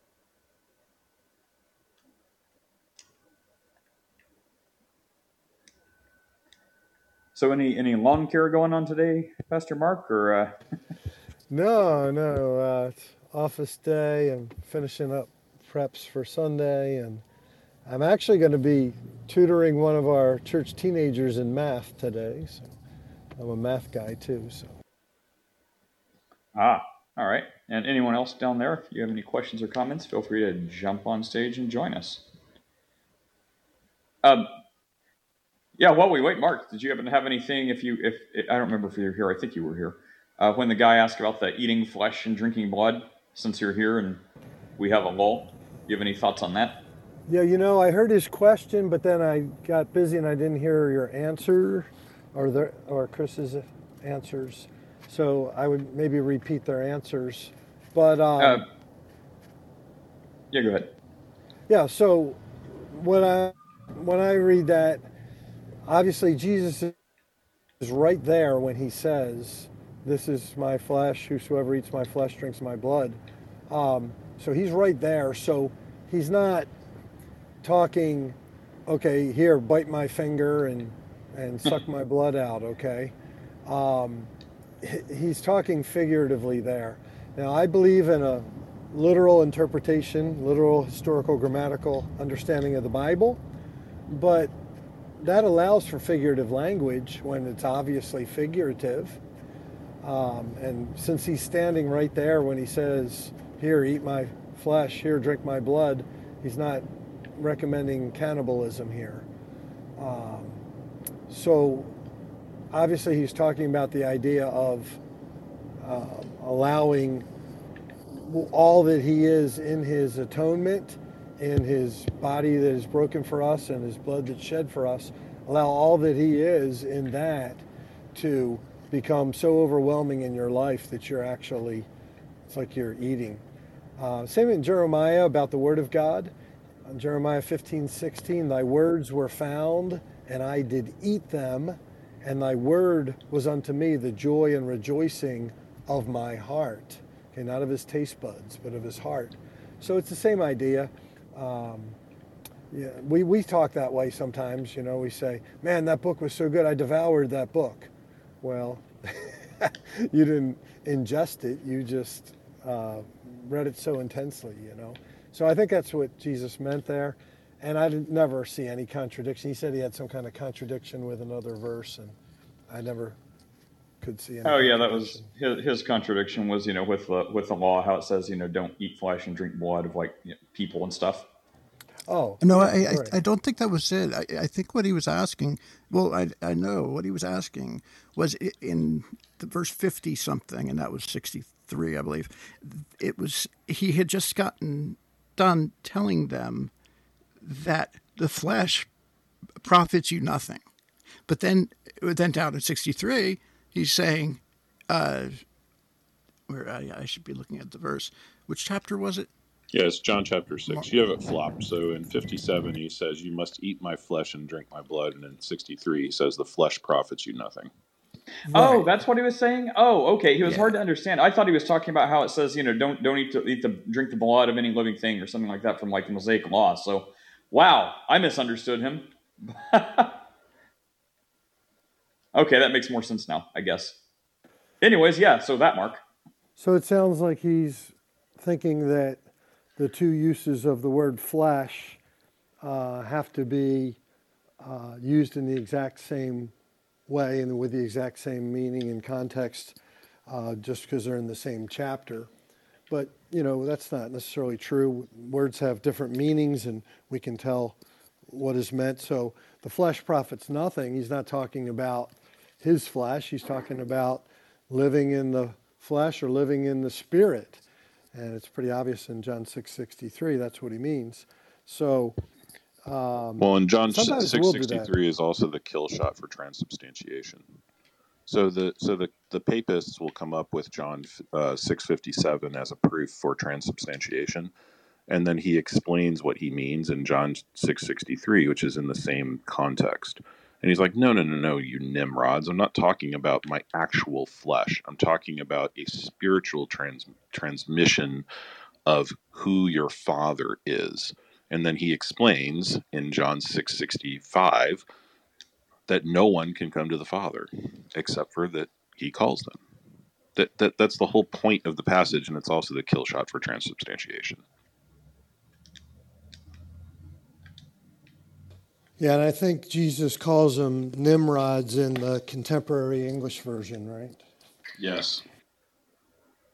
So any lawn care going on today, Pastor Mark, or? No. It's office day. I'm finishing up preps for Sunday, and I'm actually going to be tutoring one of our church teenagers in math today. So I'm a math guy too. So. Ah, all right. And anyone else down there, if you have any questions or comments, feel free to jump on stage and join us. Yeah, while we wait, Mark, did you happen to have anything? If I don't remember if you were here, I think you were here when the guy asked about the eating flesh and drinking blood. Since you're here and we have a lull, do you have any thoughts on that? Yeah, I heard his question, but then I got busy and I didn't hear your answer or Chris's answers. So I would maybe repeat their answers. But yeah, go ahead. Yeah, so when I read that, obviously Jesus is right there when he says, "This is my flesh. Whosoever eats my flesh drinks my blood." So he's right there. So he's not talking, okay, here, bite my finger and suck my blood out, okay? He's talking figuratively there. Now, I believe in a literal interpretation, literal historical grammatical understanding of the Bible, but that allows for figurative language when it's obviously figurative. And since he's standing right there when he says, here, eat my flesh, here, drink my blood, he's not recommending cannibalism here. So obviously he's talking about the idea of allowing all that he is in his atonement, in his body that is broken for us and his blood that's shed for us, allow all that he is in that to become so overwhelming in your life that you're actually, it's like you're eating. Same in Jeremiah about the word of God. Jeremiah 15:16, thy words were found, and I did eat them, and thy word was unto me the joy and rejoicing of my heart. Okay, not of his taste buds, but of his heart. So it's the same idea. Yeah, we talk that way sometimes, we say, man, that book was so good, I devoured that book. Well, you didn't ingest it, you just read it so intensely, So I think that's what Jesus meant there. And I never see any contradiction. He said he had some kind of contradiction with another verse, and I never could see any. Oh yeah, that was his contradiction was, with the law, how it says, don't eat flesh and drink blood of people and stuff. Oh no, I don't think that was it. I think what he was asking. Well, I know what he was asking was in the verse 50 something, and that was 63, I believe. It was he had just gotten done telling them that the flesh profits you nothing, but then down at 63, he's saying, where I should be looking at the verse. Which chapter was it? Yeah, it's John chapter 6. You have it flopped. So in 57, he says, you must eat my flesh and drink my blood. And in 63, he says, the flesh profits you nothing. Right. Oh, that's what he was saying? Oh, okay. He was hard to understand. I thought he was talking about how it says, don't drink the blood of any living thing or something like that from the Mosaic law. So, wow, I misunderstood him. Okay, that makes more sense now, I guess. Anyways, yeah, so that, Mark. So it sounds like he's thinking that the two uses of the word flesh have to be used in the exact same way and with the exact same meaning and context just because they're in the same chapter. But, that's not necessarily true. Words have different meanings and we can tell what is meant. So the flesh profits nothing. He's not talking about his flesh. He's talking about living in the flesh or living in the spirit. And it's pretty obvious in John 6:63, that's what he means. So, well, in John 6:63 is also the kill shot for transubstantiation. So the papists will come up with John 6:57 as a proof for transubstantiation, and then he explains what he means in John 6:63, which is in the same context. And he's like, no, you Nimrods. I'm not talking about my actual flesh. I'm talking about a spiritual transmission of who your Father is. And then he explains in John 6:65 that no one can come to the Father except for that he calls them. That's the whole point of the passage, and it's also the kill shot for transubstantiation. Yeah, and I think Jesus calls them Nimrods in the contemporary English version, right? Yes.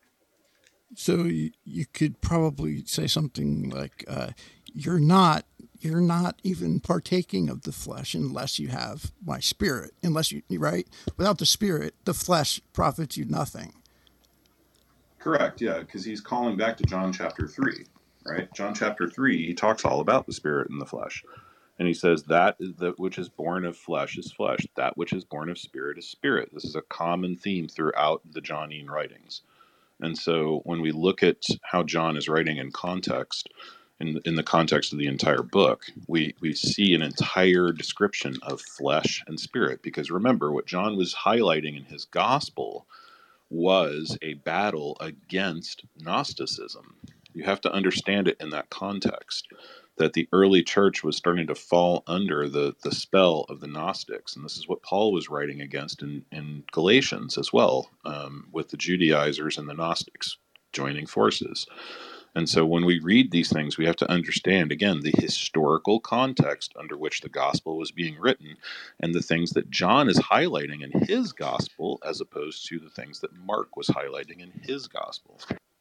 So you could probably say something like, "You're not even partaking of the flesh unless you have my spirit. Unless you right without the spirit, the flesh profits you nothing." Correct, yeah, because he's calling back to John chapter 3, right? John chapter 3, he talks all about the spirit and the flesh. And he says, that which is born of flesh is flesh, that which is born of spirit is spirit. This is a common theme throughout the Johnnine writings. And so when we look at how John is writing in context, in the context of the entire book, we see an entire description of flesh and spirit. Because remember, what John was highlighting in his gospel was a battle against Gnosticism. You have to understand it in that context, that the early church was starting to fall under the spell of the Gnostics. And this is what Paul was writing against in Galatians as well, with the Judaizers and the Gnostics joining forces. And so when we read these things, we have to understand, again, the historical context under which the gospel was being written and the things that John is highlighting in his gospel as opposed to the things that Mark was highlighting in his gospel.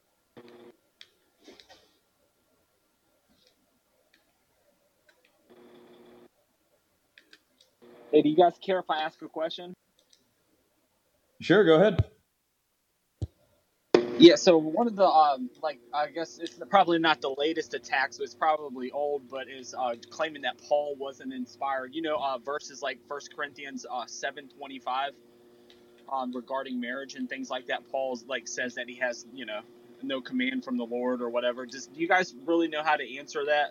Hey, do you guys care if I ask a question? Sure, go ahead. Yeah, so one of the, I guess it's probably not the latest attack, so it's probably old, but is claiming that Paul wasn't inspired. Verses like 1 Corinthians 7:25 regarding marriage and things like that. Paul says that he has, no command from the Lord or whatever. Do you guys really know how to answer that?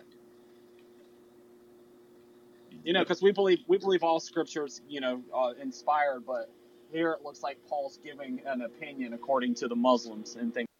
Because we believe all scriptures, inspired, but here it looks like Paul's giving an opinion according to the Muslims and things.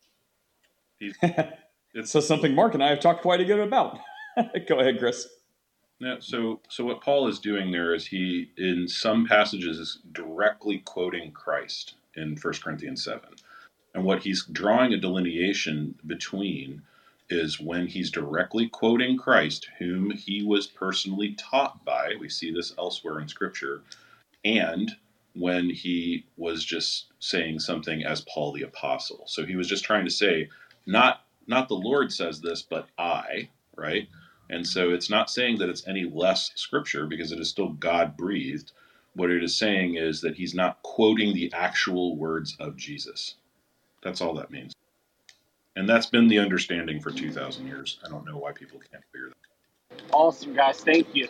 It says something Mark and I have talked quite a bit about. Go ahead, Chris. Yeah, so what Paul is doing there is he, in some passages, is directly quoting Christ in 1 Corinthians 7. And what he's drawing a delineation between is when he's directly quoting Christ, whom he was personally taught by. We see this elsewhere in Scripture. And when he was just saying something as Paul the Apostle. So he was just trying to say, not the Lord says this, but I, right? And so it's not saying that it's any less Scripture because it is still God-breathed. What it is saying is that he's not quoting the actual words of Jesus. That's all that means. And that's been the understanding for 2,000 years. I don't know why people can't figure that. Awesome, guys. Thank you.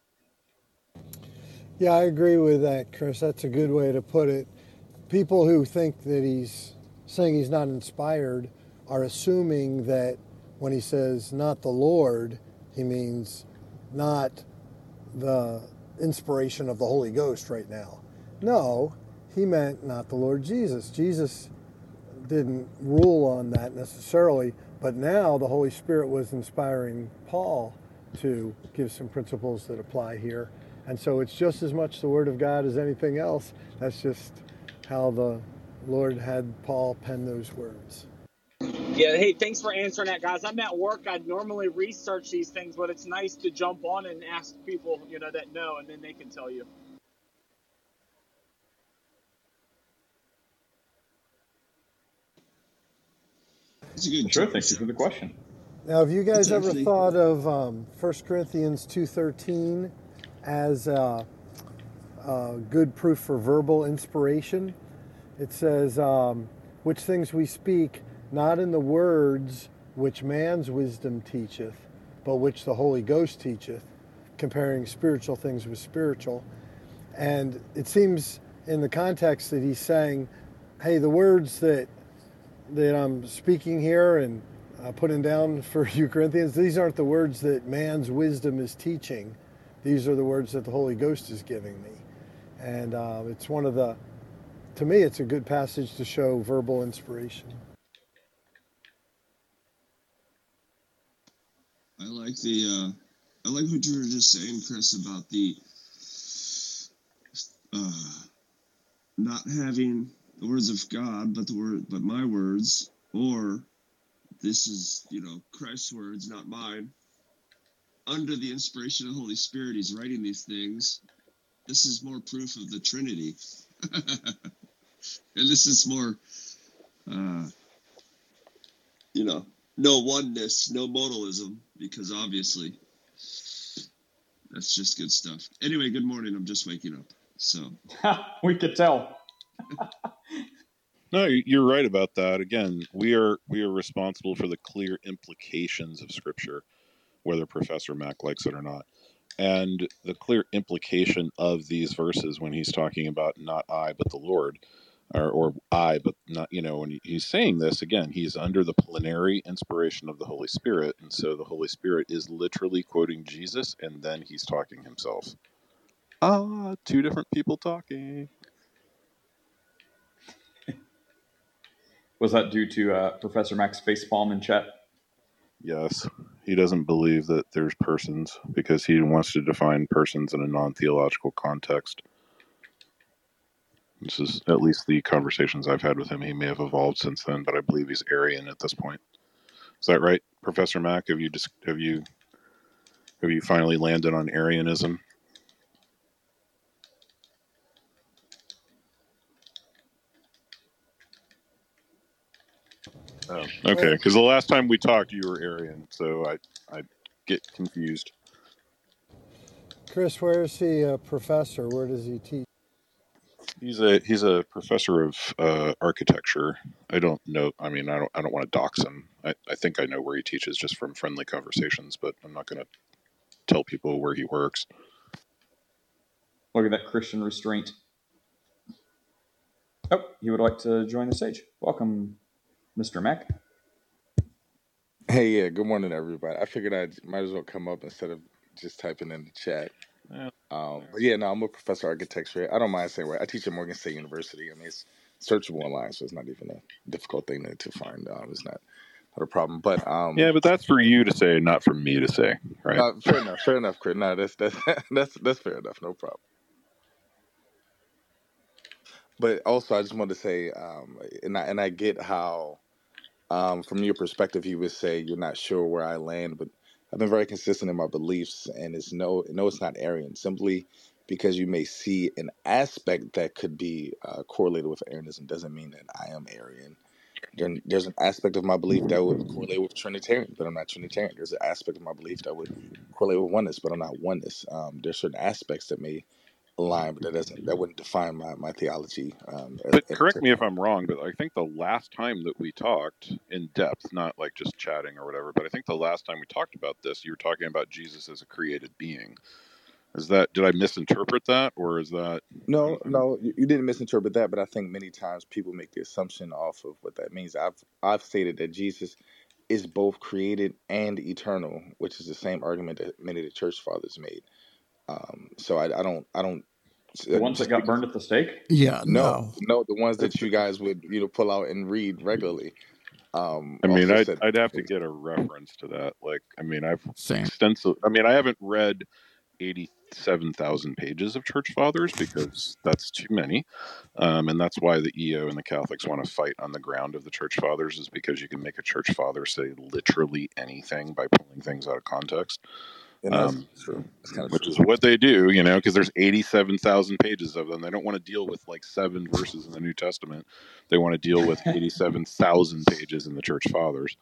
Yeah, I agree with that, Chris. That's a good way to put it. People who think that he's saying he's not inspired are assuming that when he says not the Lord, he means not the inspiration of the Holy Ghost right now. No, he meant not the Lord Jesus. Jesus didn't rule on that necessarily, but now the Holy Spirit was inspiring Paul to give some principles that apply here. And so it's just as much the Word of God as anything else. That's just how the Lord had Paul pen those words. Yeah, hey, thanks for answering that, guys. I'm at work. I'd normally research these things, but it's nice to jump on and ask people, that know, and then they can tell you. Sure, thank you for the question. Now, have you guys ever thought of 1 Corinthians 2:13 as a good proof for verbal inspiration? It says, which things we speak, not in the words which man's wisdom teacheth, but which the Holy Ghost teacheth, comparing spiritual things with spiritual. And it seems in the context that he's saying, hey, the words that I'm speaking here and putting down for you Corinthians, these aren't the words that man's wisdom is teaching. These are the words that the Holy Ghost is giving me. And it's one of the, to me, it's a good passage to show verbal inspiration. I like what you were just saying, Chris, about the not having the words of God, but my words, or this is, Christ's words, not mine. Under the inspiration of the Holy Spirit, he's writing these things. This is more proof of the Trinity. And this is more no oneness, no modalism, because obviously that's just good stuff. Anyway, good morning. I'm just waking up. So we could tell. No, you're right about that. Again, we are responsible for the clear implications of Scripture, whether Professor Mack likes it or not. And the clear implication of these verses when he's talking about not I, but the Lord, or I, but not, when he's saying this, again, he's under the plenary inspiration of the Holy Spirit. And so the Holy Spirit is literally quoting Jesus, and then he's talking himself. Two different people talking. Was that due to Professor Mack's facepalm in chat? Yes. He doesn't believe that there's persons because he wants to define persons in a non-theological context. This is at least the conversations I've had with him. He may have evolved since then, but I believe he's Arian at this point. Is that right, Professor Mack? Have you finally landed on Arianism? Oh, okay. Because the last time we talked, you were Arian, so I get confused. Chris, where is he a professor? Where does he teach? He's a professor of architecture. I don't know. I mean, I don't want to dox him. I think I know where he teaches just from friendly conversations, but I'm not going to tell people where he works. Look at that Christian restraint. Oh, he would like to join the stage. Welcome, Mr. Mack. Hey, yeah, good morning, everybody. I figured I might as well come up instead of just typing in the chat. Yeah. But yeah, no, I'm a professor of architecture. I don't mind saying where I teach at Morgan State University. I mean, it's searchable online, so it's not even a difficult thing to find. It's not a problem. But yeah, but that's for you to say, not for me to say, right? Fair enough, Chris. No, that's that's fair enough. No problem. But also, I just wanted to say, and I get how, from your perspective, you would say you're not sure where I land, but I've been very consistent in my beliefs, and it's not Arian. Simply because you may see an aspect that could be correlated with Arianism doesn't mean that I am Arian. There's an aspect of my belief that would correlate with Trinitarian, but I'm not Trinitarian. There's an aspect of my belief that would correlate with oneness, but I'm not oneness. There's certain aspects that may align, but that wouldn't define my theology. But correct me if I'm wrong, but I think the last time that we talked in depth, not like just chatting or whatever, but I think the last time we talked about this, you were talking about Jesus as a created being. Did I misinterpret that, or is that? No, you didn't misinterpret that, but I think many times people make the assumption off of what that means. I've stated that Jesus is both created and eternal, which is the same argument that many of the church fathers made. So I don't. The ones that got burned at the stake? Yeah, no, the ones that you guys would pull out and read regularly. I mean, I'd have to get a reference to that. Like, I mean, I haven't read 87,000 pages of church fathers because that's too many, and that's why the EO and the Catholics want to fight on the ground of the church fathers, is because you can make a church father say literally anything by pulling things out of context. And that's true. Which is what they do, because there's 87,000 pages of them. They don't want to deal with like 7 verses in the New Testament. They want to deal with 87,000 pages in the Church Fathers.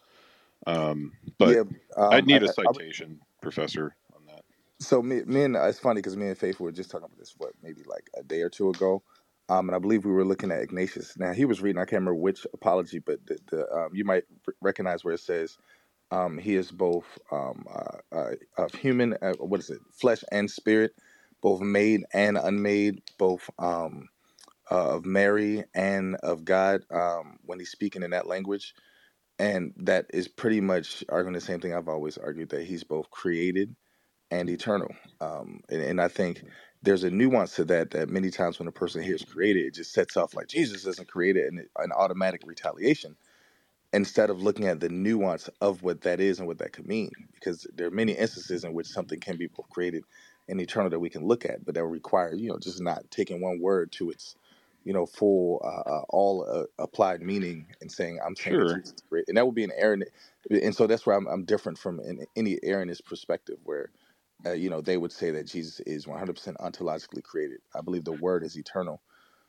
But I'd need a citation, Professor, on that. So me and it's funny because me and Faith were just talking about this, maybe like a day or two ago. And I believe we were looking at Ignatius. Now, he was reading, I can't remember which apology, but you might recognize where it says, he is both of human, flesh and spirit, both made and unmade, both of Mary and of God, when he's speaking in that language. And that is pretty much arguing the same thing I've always argued, that he's both created and eternal. And I think there's a nuance to that many times when a person hears created, it just sets off like Jesus isn't created and an automatic retaliation, instead of looking at the nuance of what that is and what that could mean. Because there are many instances in which something can be both created and eternal that we can look at, but that require, just not taking one word to its, full, all applied meaning and saying, I'm saying that Jesus is great. And that would be an Arian. And so that's where I'm different from any Arianist perspective where, they would say that Jesus is 100% ontologically created. I believe the word is eternal.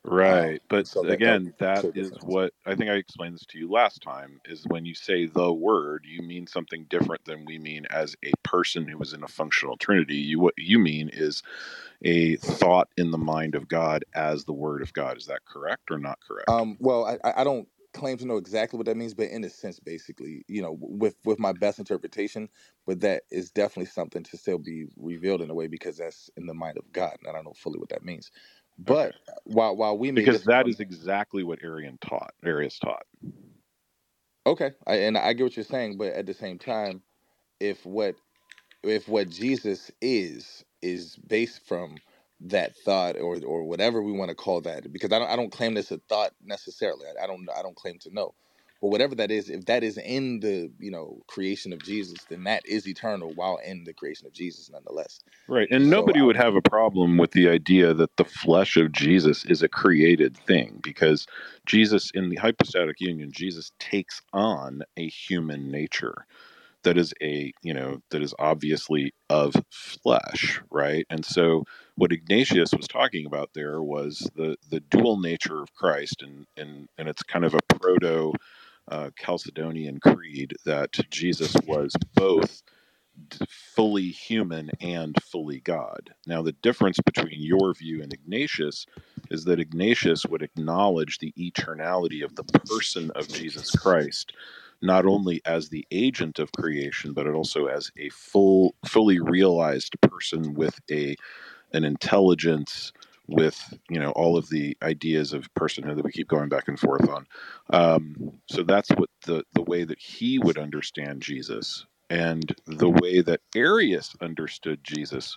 Right. But So that would again, be the that clear is difference. what I think I explained this to you last time, is when you say the word, you mean something different than we mean as a person who is in a functional trinity. What you mean is a thought in the mind of God as the word of God. Is that correct or not correct? Well, I don't claim to know exactly what that means, but in a sense, basically, with my best interpretation, but that is definitely something to still be revealed in a way because that's in the mind of God, and I don't know fully what that means. Okay. But while we may Because differ that from is exactly what Arius taught. okay, and I get what you're saying, but at the same time, if what if what Jesus is based from that thought or whatever we want to call that, because I don't claim this a thought necessarily. I don't claim to know. But whatever that is, if that is in the creation of Jesus, then that is eternal while in the creation of Jesus nonetheless. Right. And And so nobody I would would have a problem with the idea that the flesh of Jesus is a created thing, because Jesus, in the hypostatic union, Jesus takes on a human nature that is that is obviously of flesh, right? And so what Ignatius was talking about there was the dual nature of Christ, and it's kind of a proto Chalcedonian creed that Jesus was both fully human and fully God. Now, the difference between your view and Ignatius is that Ignatius would acknowledge the eternality of the person of Jesus Christ, not only as the agent of creation, but also as a fully realized person with an intelligence, with all of the ideas of personhood that we keep going back and forth on. So that's what the way that he would understand Jesus, and the way that Arius understood Jesus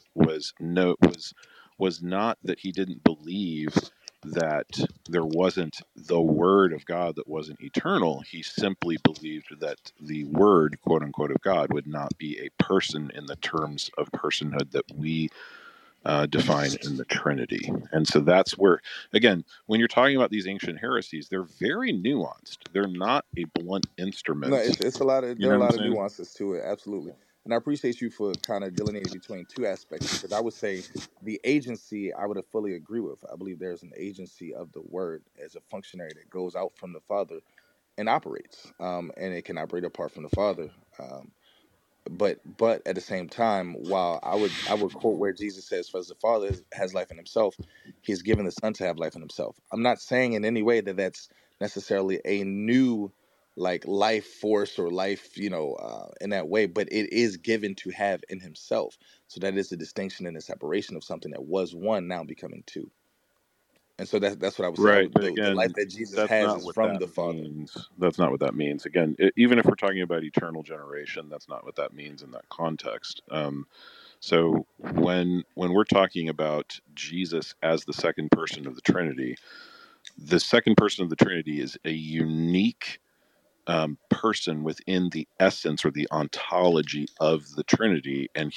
was not that he didn't believe that there wasn't the Word of God that wasn't eternal. He simply believed that the Word, quote unquote, of God would not be a person in the terms of personhood that we define in the Trinity. And so that's where, again, when you're talking about these ancient heresies, they're very nuanced. They're not a blunt no, instrument. it's a lot of You there are know a what I'm lot of saying? nuances to it, absolutely. And I appreciate you for kind of delineating between two aspects because I would say the agency I would have fully agree with. I believe there's an agency of the word as a functionary that goes out from the Father and operates, and it can operate apart from the Father. But at the same time, while I would quote where Jesus says, "For as the Father has life in Himself, He has given the Son to have life in Himself." I'm not saying in any way that that's necessarily a new like life force or life, in that way, but it is given to have in Himself. So that is the distinction and the separation of something that was one now becoming two. And so that's what I would say. Right. But The life again, that Jesus that's has not is what from that the Father. means. That's not what that means. Again, even if we're talking about eternal generation, that's not what that means in that context. So when we're talking about Jesus as the second person of the Trinity, the second person of the Trinity is a unique person within the essence or the ontology of the Trinity, and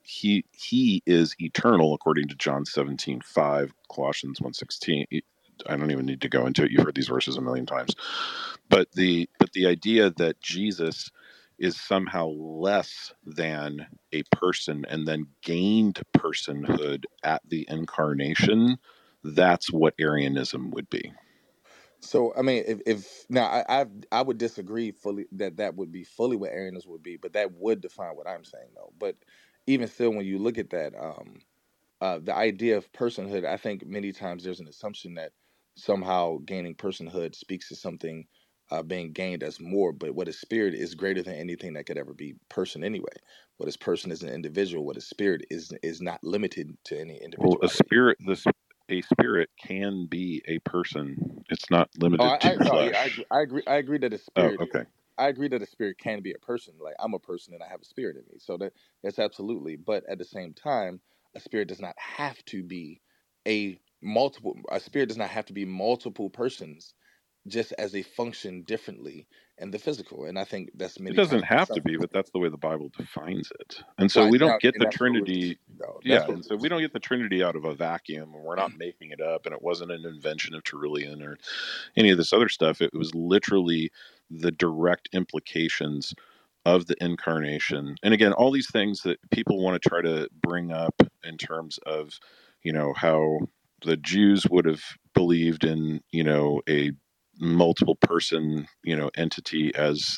he is eternal according to John 17:5, Colossians 1:16. I don't even need to go into it. You've heard these verses a million times. But the idea that Jesus is somehow less than a person and then gained personhood at the incarnation, that's what Arianism would be. So I mean, if now I would disagree fully that would be fully what Arianism would be, but that would define what I'm saying though. But even still, when you look at that, the idea of personhood, I think many times there's an assumption that somehow gaining personhood speaks to something being gained as more. But what is spirit is greater than anything that could ever be person anyway. What is person is an individual. What is spirit is not limited to any Well, individuality. a spirit can be a person. It's not Oh, limited to no, yeah, flesh. I agree. I agree that a Oh, spirit. okay. I agree that a spirit can be a person. Like I'm a person and I have a spirit in me. So that's absolutely. But at the same time, a spirit does not have to be a multiple. A spirit does not have to be multiple persons, just as they function differently in the physical. And I think that's It many doesn't times have to be, something. but that's the way the Bible defines it. And so Well, we don't now, get and the that's what we're. Trinity. No, that's Yeah, what and so we don't get the Trinity out of a vacuum, and we're not making it up, and it wasn't an invention of Tertullian or any of this other stuff. It was literally the direct implications of the incarnation. And again, all these things that people want to try to bring up in terms of, how the Jews would have believed in, a multiple person, entity as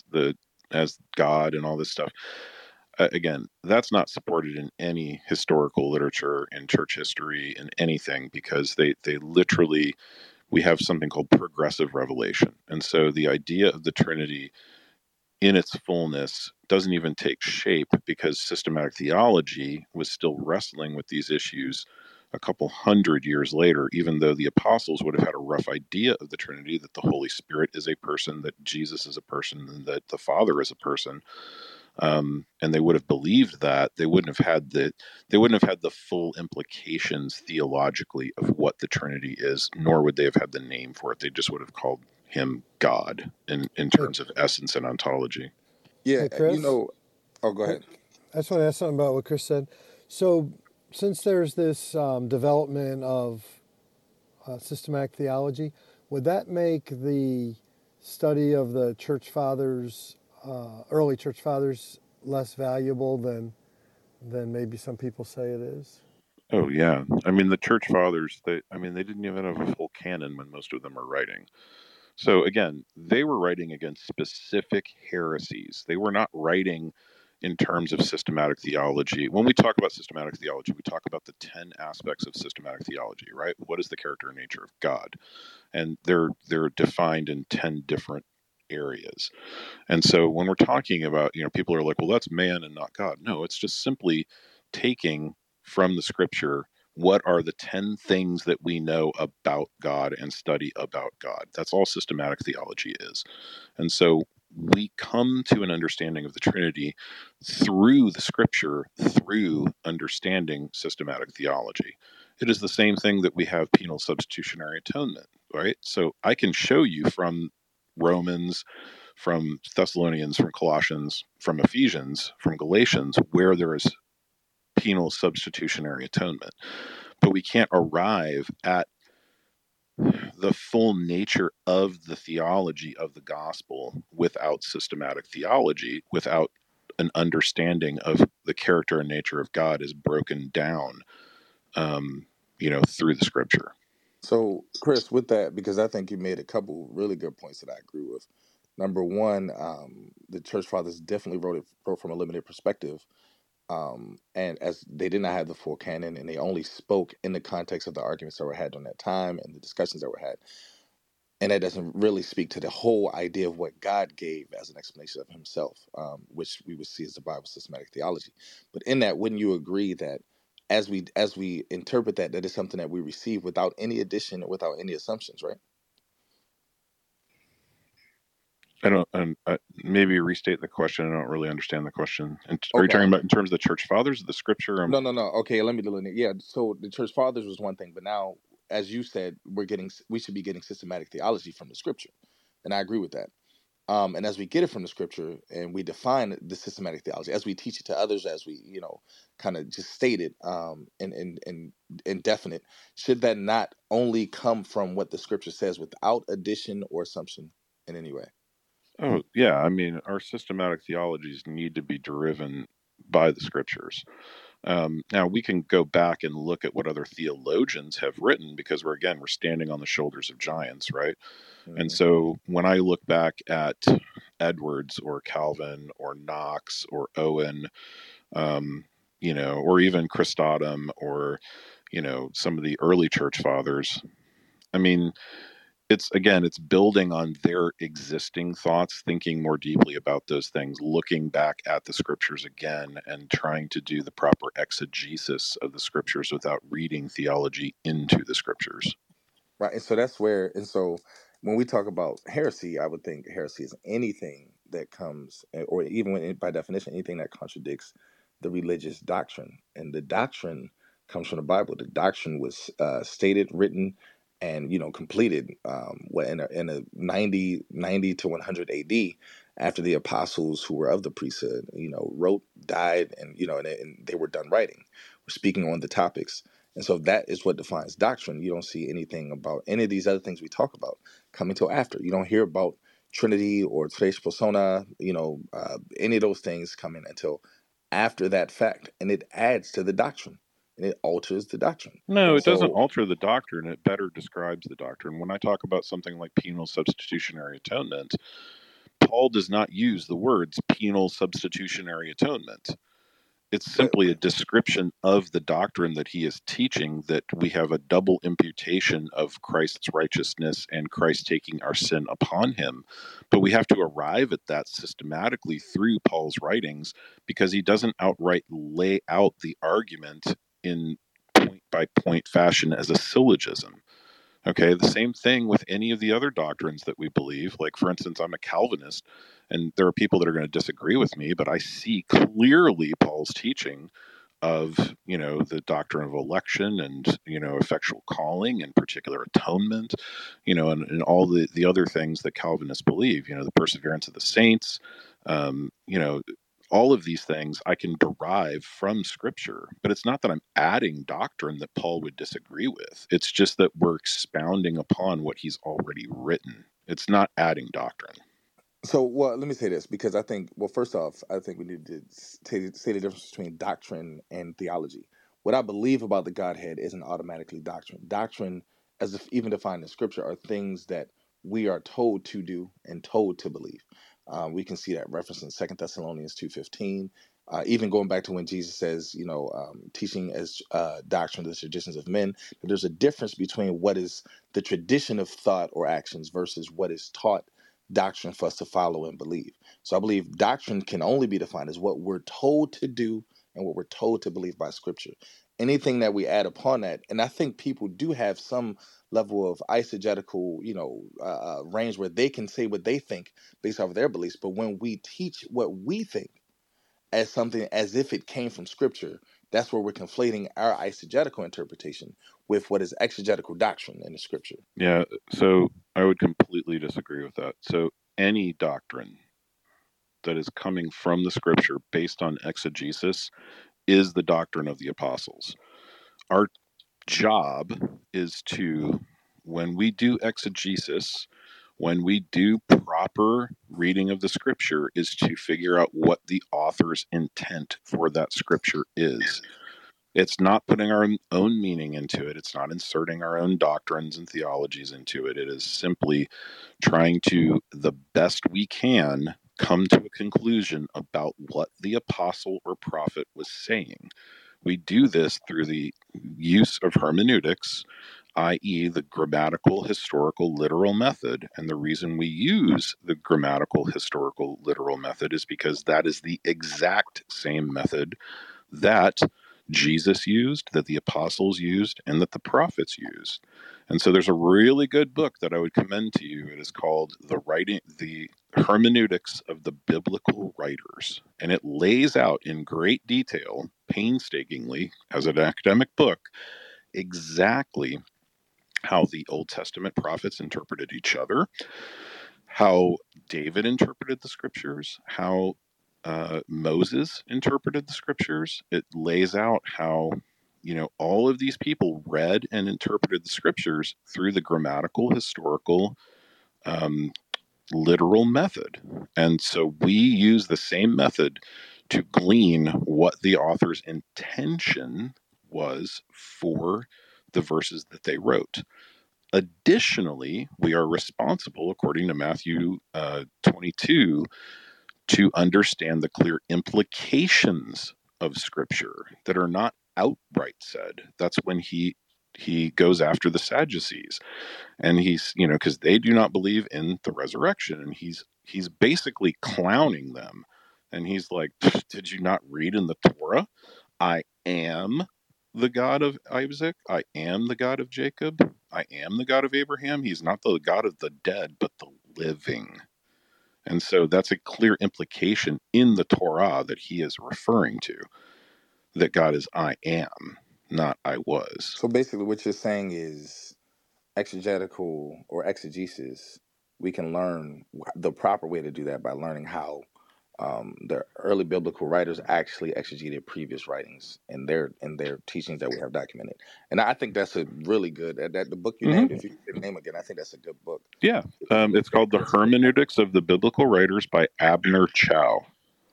God and all this stuff. Again, that's not supported in any historical literature, in church history, in anything, because they literally, we have something called progressive revelation. And so the idea of the Trinity in its fullness doesn't even take shape, because systematic theology was still wrestling with these issues a couple hundred years later, even though the apostles would have had a rough idea of the Trinity, that the Holy Spirit is a person, that Jesus is a person, and that the Father is a person. And they would have believed that, they wouldn't have had the full implications theologically of what the Trinity is, nor would they have had the name for it. They just would have called him God in terms of essence and ontology. Yeah, Hey, Chris. oh, go ahead. I just want to ask something about what Chris said. So, since there's this development of systematic theology, would that make the study of the church fathers, early church fathers, less valuable than maybe some people say it is? Oh yeah, I mean the church fathers. They didn't even have a full canon when most of them are writing. So again, they were writing against specific heresies. They were not writing in terms of systematic theology. When we talk about systematic theology, we talk about the 10 aspects of systematic theology, right? What is the character and nature of God? And they're defined in 10 different areas. And so when we're talking about, people are like, well, that's man and not God. No, it's just simply taking from the scripture what are the 10 things that we know about God and study about God. That's all systematic theology is. And so we come to an understanding of the Trinity through the scripture, through understanding systematic theology. It is the same thing that we have penal substitutionary atonement, right? So I can show you from Romans, from Thessalonians, from Colossians, from Ephesians, from Galatians, where there is penal substitutionary atonement. But we can't arrive at the full nature of the theology of the gospel without systematic theology, without an understanding of the character and nature of God is broken down, through the scripture. So, Chris, with that, because I think you made a couple really good points that I agree with. Number one, the church fathers definitely wrote from a limited perspective, and as they did not have the full canon, and they only spoke in the context of the arguments that were had during that time and the discussions that were had, and that doesn't really speak to the whole idea of what God gave as an explanation of Himself, which we would see as the Bible systematic theology. But in that, wouldn't you agree that as we interpret that is something that we receive without any addition or without any assumptions, right? I don't. Maybe restate the question. I don't really understand the question. And are you Okay. talking about in terms of the church fathers, the scripture? No. Okay, let me delineate. Yeah, so the church fathers was one thing, but now, as you said, we should be getting systematic theology from the scripture, and I agree with that. And as we get it from the scripture and we define the systematic theology, as we teach it to others, as we, kind of just state it in indefinite, should that not only come from what the scripture says without addition or assumption in any way? Oh, yeah. I mean, our systematic theologies need to be driven by the scriptures. Now, we can go back and look at what other theologians have written, because we're standing on the shoulders of giants, right? Mm-hmm. And so when I look back at Edwards or Calvin or Knox or Owen, or even Chrysostom or, some of the early church fathers, I mean, it's building on their existing thoughts, thinking more deeply about those things, looking back at the scriptures again and trying to do the proper exegesis of the scriptures without reading theology into the scriptures. Right. And so when we talk about heresy, I would think heresy is anything that comes, or even when, by definition, anything that contradicts the religious doctrine. And the doctrine comes from the Bible. The doctrine was stated, written, and completed in a 90 to 100 AD, after the apostles who were of the priesthood wrote, died, and and they were done writing, we're speaking on the topics. And so that is what defines doctrine. You don't see anything about any of these other things we talk about coming till after. You don't hear about Trinity or Tres Persona, any of those things coming until after that fact, and it adds to the doctrine. and it alters the doctrine. No, it doesn't So alter the doctrine. It better describes the doctrine. When I talk about something like penal substitutionary atonement, Paul does not use the words penal substitutionary atonement. It's but simply a description of the doctrine that he is teaching, that we have a double imputation of Christ's righteousness and Christ taking our sin upon him. But we have to arrive at that systematically through Paul's writings, because he doesn't outright lay out the argument in point by point fashion as a syllogism. Okay, the same thing with any of the other doctrines that we believe. Like, for instance, I'm a Calvinist, and there are people that are going to disagree with me, but I see clearly Paul's teaching of, the doctrine of election and, effectual calling and particular atonement, and all the other things that Calvinists believe, the perseverance of the saints, all of these things I can derive from Scripture, but it's not that I'm adding doctrine that Paul would disagree with. It's just that we're expounding upon what he's already written. It's not adding doctrine. So, well, let me say this, because I think, well, first off, I think we need to say the difference between doctrine and theology. What I believe about the Godhead isn't automatically doctrine. Doctrine, as if even defined in Scripture, are things that we are told to do and told to believe. We can see that reference in 2 Thessalonians 2:15. Even going back to when Jesus says, teaching as doctrine the traditions of men, but there's a difference between what is the tradition of thought or actions versus what is taught doctrine for us to follow and believe. So I believe doctrine can only be defined as what we're told to do and what we're told to believe by Scripture. Anything that we add upon that, and I think people do have some level of eisegetical, range where they can say what they think based off of their beliefs. But when we teach what we think as something as if it came from Scripture, that's where we're conflating our eisegetical interpretation with what is exegetical doctrine in the Scripture. Yeah, so I would completely disagree with that. So any doctrine that is coming from the Scripture based on exegesis is the doctrine of the apostles. Our job is to, when we do exegesis, when we do proper reading of the Scripture, is to figure out what the author's intent for that Scripture is. It's not putting our own meaning into it. It's not inserting our own doctrines and theologies into it. It is simply trying to, the best we can, come to a conclusion about what the apostle or prophet was saying. We do this through the use of hermeneutics, i.e., the grammatical, historical, literal method. And the reason we use the grammatical, historical, literal method is because that is the exact same method that Jesus used, that the apostles used, and that the prophets used. And so there's a really good book that I would commend to you. It is called The Hermeneutics of the Biblical Writers. And it lays out in great detail, painstakingly, as an academic book, exactly how the Old Testament prophets interpreted each other, how David interpreted the Scriptures, how Moses interpreted the Scriptures. It lays out how, all of these people read and interpreted the Scriptures through the grammatical, historical, literal method. And so we use the same method to glean what the author's intention was for the verses that they wrote. Additionally, we are responsible, according to Matthew 22, to understand the clear implications of Scripture that are not outright said. That's when he goes after the Sadducees, and he's, because they do not believe in the resurrection, and he's basically clowning them, and he's like, did you not read in the Torah, I am the God of Isaac, I am the God of Jacob, I am the God of Abraham? He's not the God of the dead, but the living. And so that's a clear implication in the Torah that he is referring to, that God is I am, not I was. So basically what you're saying is exegetical or exegesis, we can learn the proper way to do that by learning how the early biblical writers actually exegeted previous writings and their teachings that we have documented. And I think that's a really good, that the book you named, if you could name again, I think that's a good book. Yeah, it's called The Hermeneutics of the Biblical Writers by Abner Chow.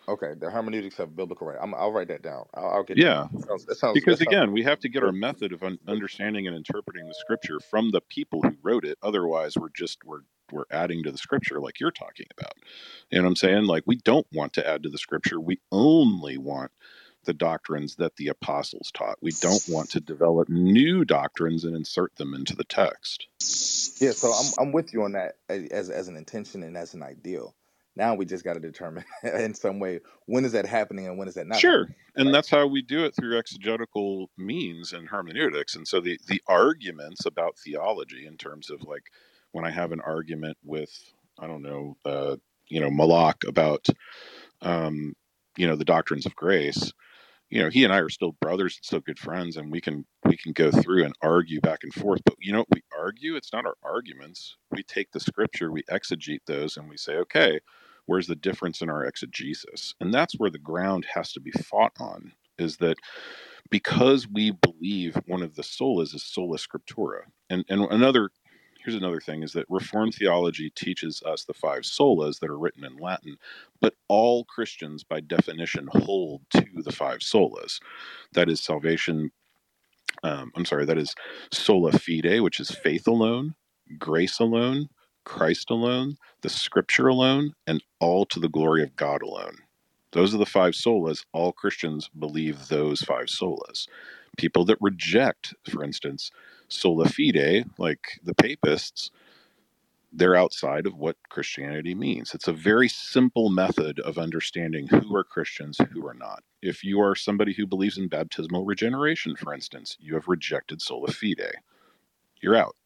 Okay, the hermeneutics of biblical right. I'll write that down. I'll get Yeah, that sounds because that sounds again, we have to get our good. method of understanding and interpreting the scripture from the people who wrote it. Otherwise, we're adding to the scripture, like you're talking about. You know what I'm saying? Like, we don't want to add to the scripture. We only want the doctrines that the apostles taught. We don't want to develop new doctrines and insert them into the text. Yeah, so I'm with you on that as an intention and as an ideal. Now we just got to determine in some way when is that happening and when is that not Sure. happening. And Right? that's how we do it through exegetical means and hermeneutics. And so the arguments about theology, in terms of, like, when I have an argument with, I don't know, Malak about, the doctrines of grace, he and I are still brothers and still good friends, and we can go through and argue back and forth. But we argue, it's not our arguments. We take the scripture, we exegete those, and we say, okay, where's the difference in our exegesis? And that's where the ground has to be fought on, is that because we believe one of the solas is sola scriptura. And here's another thing, is that Reformed theology teaches us the 5 solas that are written in Latin, but all Christians by definition hold to the 5 solas. That is salvation. That is sola fide, which is faith alone, grace alone, Christ alone, the scripture alone, and all to the glory of God alone. Those are the 5 solas. All Christians believe those 5 solas. People that reject, for instance, sola fide, like the papists, they're outside of what Christianity means. It's a very simple method of understanding who are Christians, who are not. If you are somebody who believes in baptismal regeneration, for instance, you have rejected sola fide. You're out.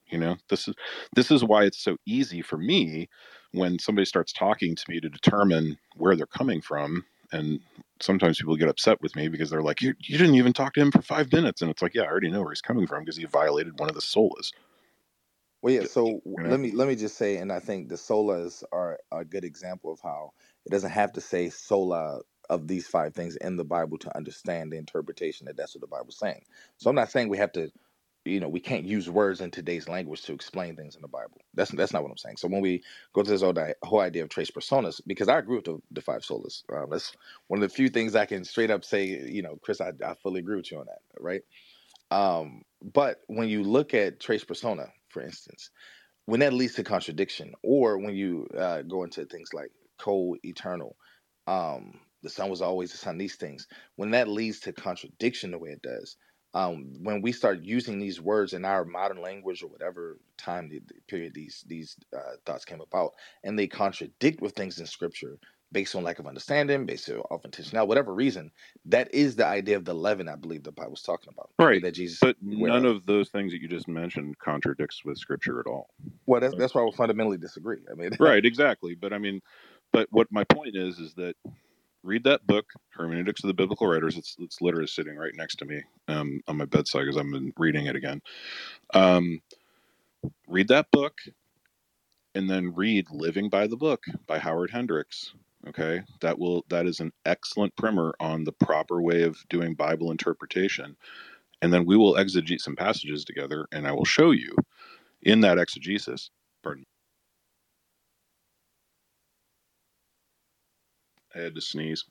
This is why it's so easy for me when somebody starts talking to me to determine where they're coming from. And sometimes people get upset with me because they're like, you didn't even talk to him for 5 minutes. And it's like, yeah, I already know where he's coming from because he violated one of the solas. Well, yeah. So let me just say, and I think the solas are a good example of how it doesn't have to say sola of these 5 things in the Bible to understand the interpretation that's what the Bible's saying. So I'm not saying we have to, we can't use words in today's language to explain things in the Bible. That's not what I'm saying. So when we go to this whole idea of tres personas, because I agree with the 5 solas. That's one of the few things I can straight up say. Chris, I fully agree with you on that. Right. But when you look at tres persona, for instance, when that leads to contradiction, or when you go into things like co-eternal, the Son was always the Son, these things, when that leads to contradiction the way it does, when we start using these words in our modern language or whatever time the period these thoughts came about, and they contradict with things in Scripture based on lack of understanding, based on intentionality, whatever reason, that is the idea of the leaven I believe the Bible's talking about. Right, that Jesus, but none of those things that you just mentioned contradicts with Scripture at all. Well, that's why we fundamentally disagree. I mean, right, exactly. But what my point is that read that book, Hermeneutics of the Biblical Writers. It's literally sitting right next to me on my bedside because I've been reading it again. Read that book, and then read Living by the Book by Howard Hendricks. Okay, that is an excellent primer on the proper way of doing Bible interpretation. And then we will exegete some passages together, and I will show you in that exegesis. Pardon. I had to sneeze.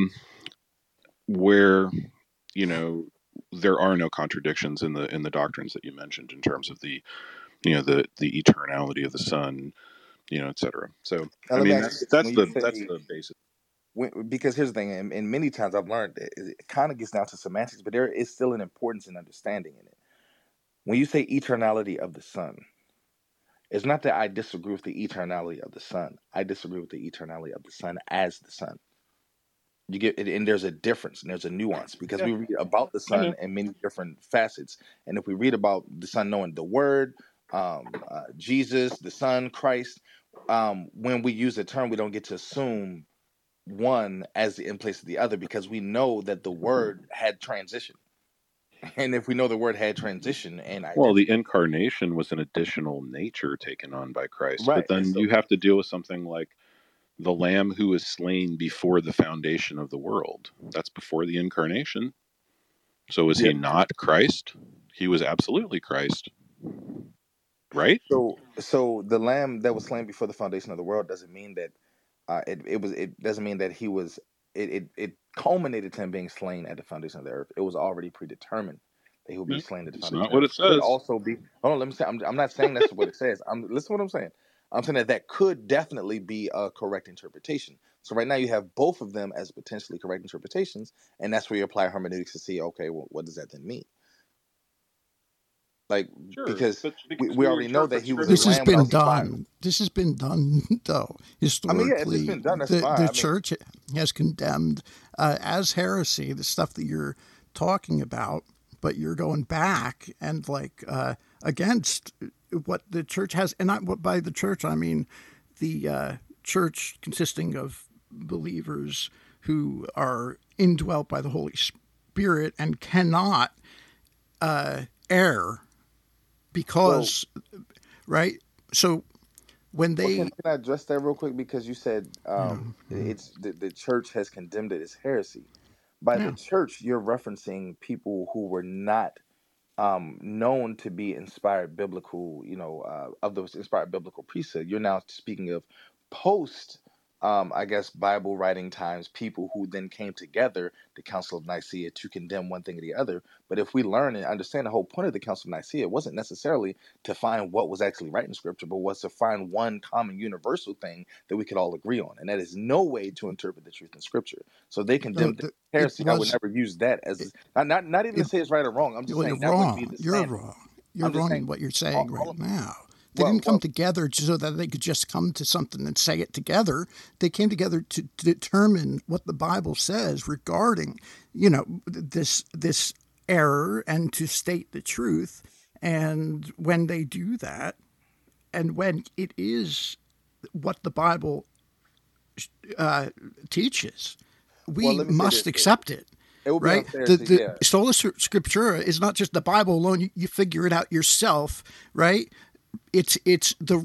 Where there are no contradictions in the doctrines that you mentioned in terms of the eternality of the Son, etc. So I mean that's the basis. Because here's the thing, and many times I've learned that it kind of gets down to semantics, but there is still an importance in understanding in it. When you say eternality of the Son, it's not that I disagree with the eternality of the Son. I disagree with the eternality of the Son as the Son. You get it, and there's a difference and there's a nuance because we read about the Son in many different facets. And if we read about the Son knowing the Word, Jesus, the Son, Christ, when we use the term, we don't get to assume one as in place of the other because we know that the Word had transition. And if we know the Word had transition and the incarnation was an additional nature taken on by Christ. Right. But then you have to deal with something like the Lamb who was slain before the foundation of the world. That's before the incarnation. So is he not Christ? He was absolutely Christ. Right? So the Lamb that was slain before the foundation of the world doesn't mean that It doesn't mean that he was. It culminated to him being slain at the foundation of the earth. It was already predetermined that he would be No, slain at the it's foundation not of the what earth. it Could says. also be. Hold on, let me say. I'm not saying that's what it says. Listen to what I'm saying. I'm saying that could definitely be a correct interpretation. So right now you have both of them as potentially correct interpretations, and that's where you apply hermeneutics to see, okay, well, what does that then mean? Like, Sure, because but we, because we we already know that interpret he was a This scripture. has lamb been without spot. done. This has been done, though, I mean, yeah, if it's historically. been done, that's The fine. I mean, church has condemned as heresy the stuff that you're talking about, but you're going back and like against what the church has. And by the church, I mean the church consisting of believers who are indwelt by the Holy Spirit and cannot err because, right? So when well, they, can I address that real quick? Because you said it's the church has condemned it as heresy. By yeah, the church, you're referencing people who were not known to be inspired biblical, of those inspired biblical priesthood. You're now speaking of post, I guess, Bible writing times, people who then came together, the Council of Nicaea, to condemn one thing or the other. But if we learn and understand the whole point of the Council of Nicaea, it wasn't necessarily to find what was actually right in Scripture, but was to find one common universal thing that we could all agree on. And that is no way to interpret the truth in Scripture. So they condemned it heresy. I would was, never use that as not even to say it's right or wrong. I'm just well, you're saying that wouldn't be wrong. the You're standard. wrong. You're I'm just wrong saying in what you're saying all, right all, now. They didn't come together so that they could just come to something and say it together. They came together to determine what the Bible says regarding, this error and to state the truth. And when they do that, and when it is what the Bible teaches, well, we let me say must this. accept it. It would be Right, unfair the to the sola scriptura is not just the Bible alone. You figure it out yourself, right? It's the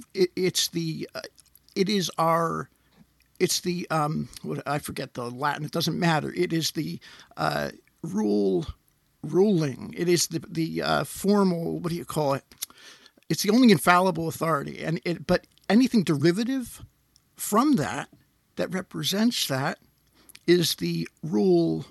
what, I forget the Latin. It doesn't matter. It is the ruling. It is the formal. What do you call it? It's the only infallible authority, but anything derivative from that represents that is the ruled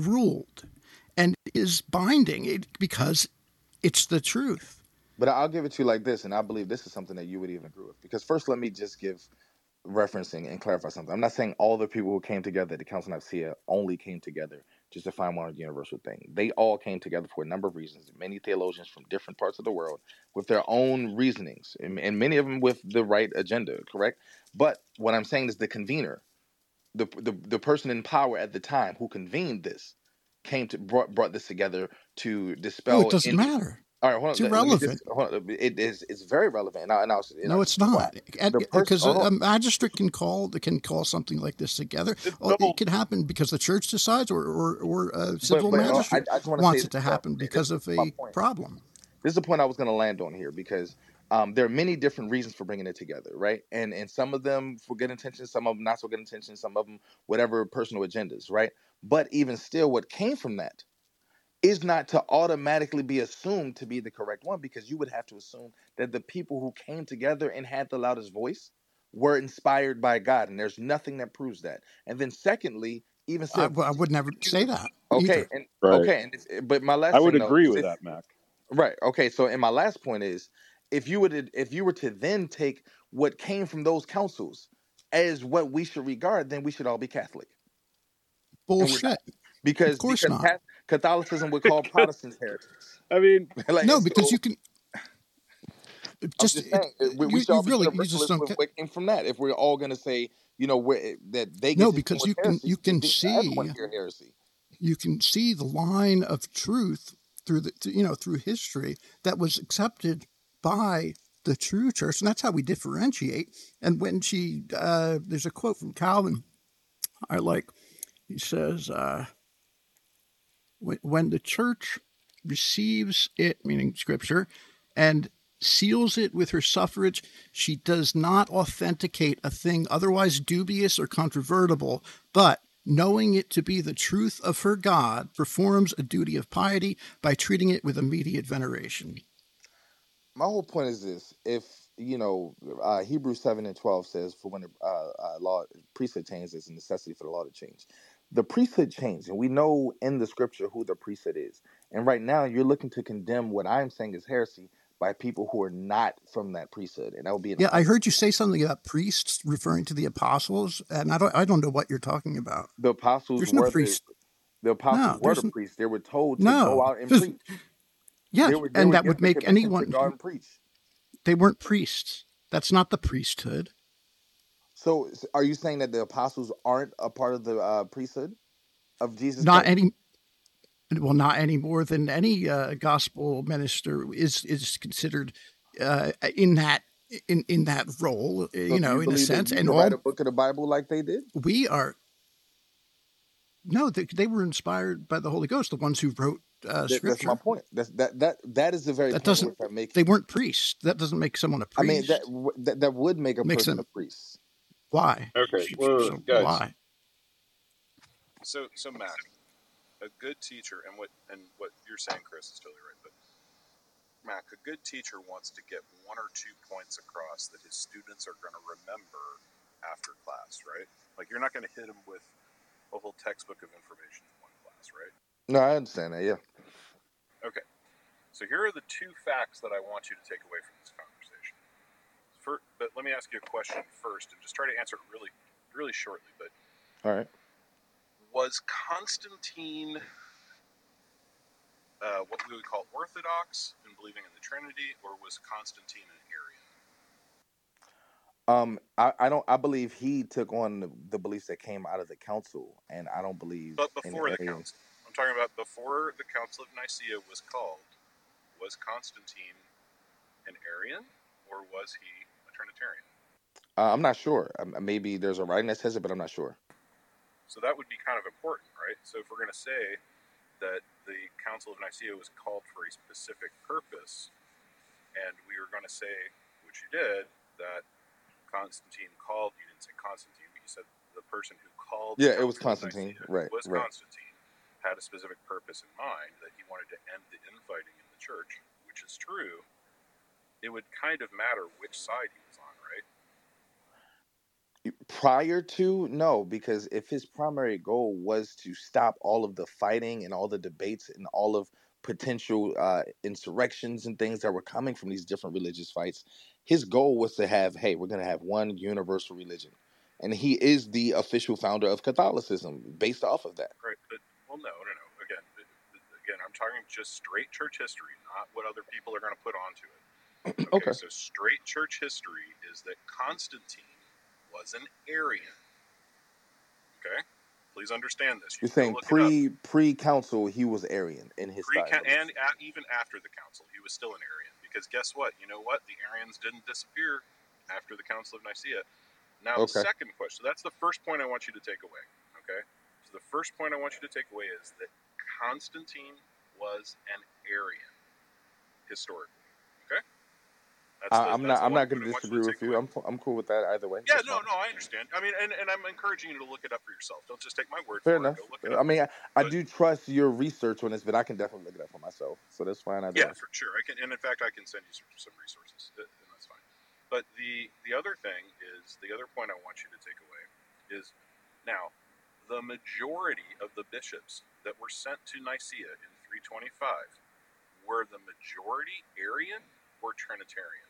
and is binding because it's the truth. But I'll give it to you like this, and I believe this is something that you would even agree with. Because first, let me just give referencing and clarify something. I'm not saying all the people who came together at the Council of Nicaea only came together just to find one universal thing. They all came together for a number of reasons. Many theologians from different parts of the world with their own reasonings, and many of them with the right agenda, correct? But what I'm saying is the convener, the person in power at the time who convened this, brought this together to dispel. It doesn't matter. All right, hold on. It's irrelevant. It's very relevant, and no, it's not. Because a magistrate can call something like this together. It can happen because the church decides, or a civil magistrate wants it to happen because of a problem. This is the point I was going to land on here, because there are many different reasons for bringing it together, right? And some of them for good intentions, some of them not so good intentions, some of them whatever personal agendas, right? But even still, what came from that is not to automatically be assumed to be the correct one, because you would have to assume that the people who came together and had the loudest voice were inspired by God, and there's nothing that proves that. And then secondly, even still, I would never say that. Okay, either. and okay, but my last I would thing, agree with that, Mac. Right. Okay. So, and my last point is, if you were to then take what came from those councils as what we should regard, then we should all be Catholic. Bullshit. Because of course not. Catholicism would call Protestants heretics. I mean, no, because you can. Just saying, we should all be universalists with what came from that. If we're all going to say, that they get because you can see heresy. You can see the line of truth through through history that was accepted by the true church, and that's how we differentiate. And when there's a quote from Calvin I like. He says, when the church receives it, meaning Scripture, and seals it with her suffrage, she does not authenticate a thing otherwise dubious or controvertible, but knowing it to be the truth of her God, performs a duty of piety by treating it with immediate veneration. My whole point is this: Hebrews 7:12 says, "For when the law priesthood changed, there's a necessity for the law to change." The priesthood changed, and we know in the scripture who the priesthood is. And right now, you're looking to condemn what I'm saying is heresy by people who are not from that priesthood, and that would be an Yeah, I heard you say something about priests referring to the apostles, and I don't know what you're talking about. the apostles There's no were priest. the apostles No, were there's the priests. They were told to go no. out and preach. Yes, They and were that would given the make commission to anyone. go out and preach. They weren't priests. That's not the priesthood. So, are you saying that the apostles aren't a part of the priesthood of Jesus Not Christ? any. Well, not any more than any gospel minister is considered in that role. So, do you In a believe that sense, you and could write a all book of the Bible like they did? we are. No, they were inspired by the Holy Ghost. The ones who wrote That's my scripture. point. That is the very That point in doesn't. which I'm making. They weren't priests. That doesn't make someone a I mean, priest. that would make a Makes person them. a priest. Why? Okay, well, So guys. why? So Mac, a good teacher, and what you're saying, Chris, is totally right. But Mac, a good teacher wants to get 1 or 2 points across that his students are going to remember after class, right? Like, you're not going to hit them with a whole textbook of information in one class, right? No, I understand that. Yeah. Okay. So here are the 2 facts that I want you to take away from this conversation. But let me ask you a question first, and just try to answer it really, really shortly. But All right. was Constantine what we would call orthodox in believing in the Trinity, or was Constantine an Arian? I believe he took on the beliefs that came out of the council, and I don't believe. But before the council, I'm talking about before the Council of Nicaea was called. Was Constantine an Arian, or was he a Trinitarian? I'm not sure. Maybe there's a writing that says it, but I'm not sure. So that would be kind of important, right? So if we're going to say that the Council of Nicaea was called for a specific purpose, and we were going to say, which you did, that Constantine called, you didn't say Constantine, but you said the person who called. Yeah, it was Constantine. Right. Was Constantine, had a specific purpose in mind, that he wanted to end the infighting in the church, which is true. It would kind of matter which side he was on, right? Prior to, no, because if his primary goal was to stop all of the fighting and all the debates and all of potential insurrections and things that were coming from these different religious fights, his goal was to have, hey, we're going to have one universal religion. And he is the official founder of Catholicism based off of that. Right, but, well, no. Again, I'm talking just straight church history, not what other people are going to put onto it. Okay. So straight church history is that Constantine was an Arian. Okay? Please understand this. You're saying pre-council, he was Arian in his style. And even after the council, he was still an Arian. Because guess what? You know what? The Arians didn't disappear after the Council of Nicaea. Now, The second question. So that's the first point I want you to take away. Okay? So the first point I want you to take away is that Constantine was an Arian, historically. Okay? I'm not going to disagree with you. I'm cool with that either way. Yeah, no, I understand. I mean, and I'm encouraging you to look it up for yourself. Don't just take my word for it. Enough. Go look it up. I mean, I do trust your research on this, but I can definitely look it up for myself. So that's fine. Yeah, for sure. I can, and in fact, I can send you some resources, and that's fine. But the other thing is, the other point I want you to take away is, now, the majority of the bishops that were sent to Nicaea in 325 were the majority Arian or Trinitarian?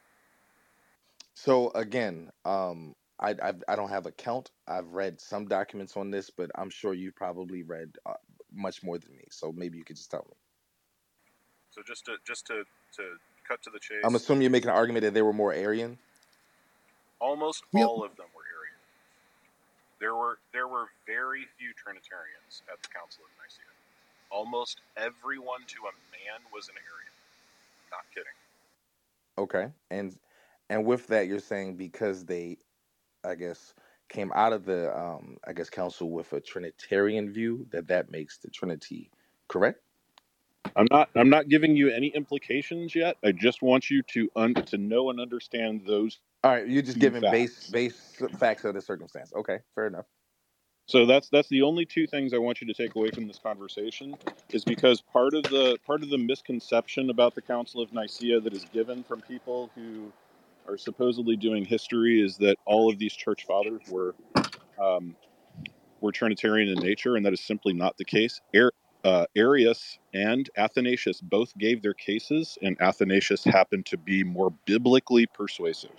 So again, I don't have a count. I've read some documents on this, but I'm sure you probably read much more than me. So maybe you could just tell me. So just to cut to the chase, I'm assuming you're making an argument that they were more Arian. Almost all of them were Arian. There were very few Trinitarians at the Council of Nicaea. Almost everyone to a man was an Arian. Not kidding. Okay, and with that, you're saying because they, I guess, came out of the council with a Trinitarian view, that makes the Trinity correct? I'm not giving you any implications yet. I just want you to know and understand those. All right, you're just giving facts. base facts of the circumstance. Okay, fair enough. So that's the only 2 things I want you to take away from this conversation, is because part of the misconception about the Council of Nicaea that is given from people who are supposedly doing history is that all of these church fathers were Trinitarian in nature, and that is simply not the case. Arius and Athanasius both gave their cases, and Athanasius happened to be more biblically persuasive.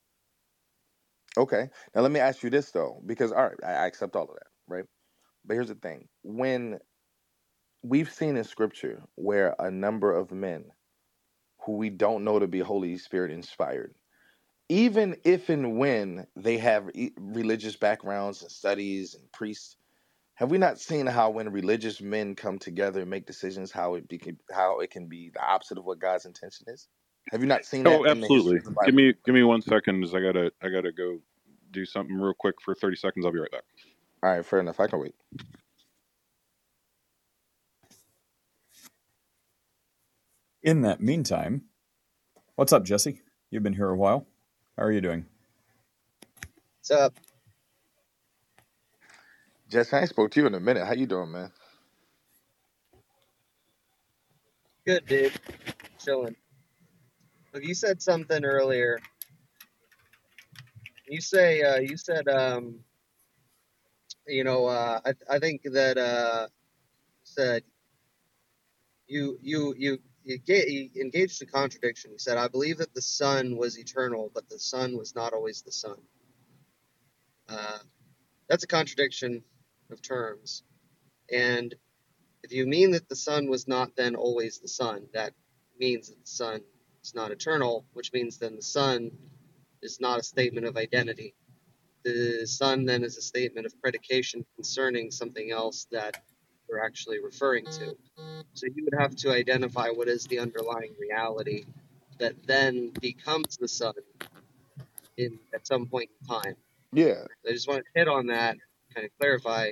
Okay. Now let me ask you this though, because all right, I accept all of that, right? But here's the thing: when we've seen in Scripture where a number of men who we don't know to be Holy Spirit inspired, even if and when they have religious backgrounds and studies and priests, have we not seen how when religious men come together and make decisions, how it can be the opposite of what God's intention is? Have you not seen that Oh, in the history absolutely. of the Bible? Give me 1 second, as I gotta go do something real quick for 30 seconds. I'll be right back. All right, fair enough. I can wait. In that meantime, what's up, Jesse? You've been here a while. How are you doing? What's up? Jess, I ain't spoke to you in a minute. How you doing, man? Good, dude. Chilling. Look, you said something earlier. You said, I think that said you engaged in contradiction. You said, I believe that the Son was eternal, but the Son was not always the Son. That's a contradiction of terms. And if you mean that the Son was not then always the Son, that means that the Son is not eternal, which means then the Son is not a statement of identity. The Son then is a statement of predication concerning something else that we're actually referring to. So you would have to identify what is the underlying reality that then becomes the Son at some point in time. Yeah. I just want to hit on that, kind of clarify,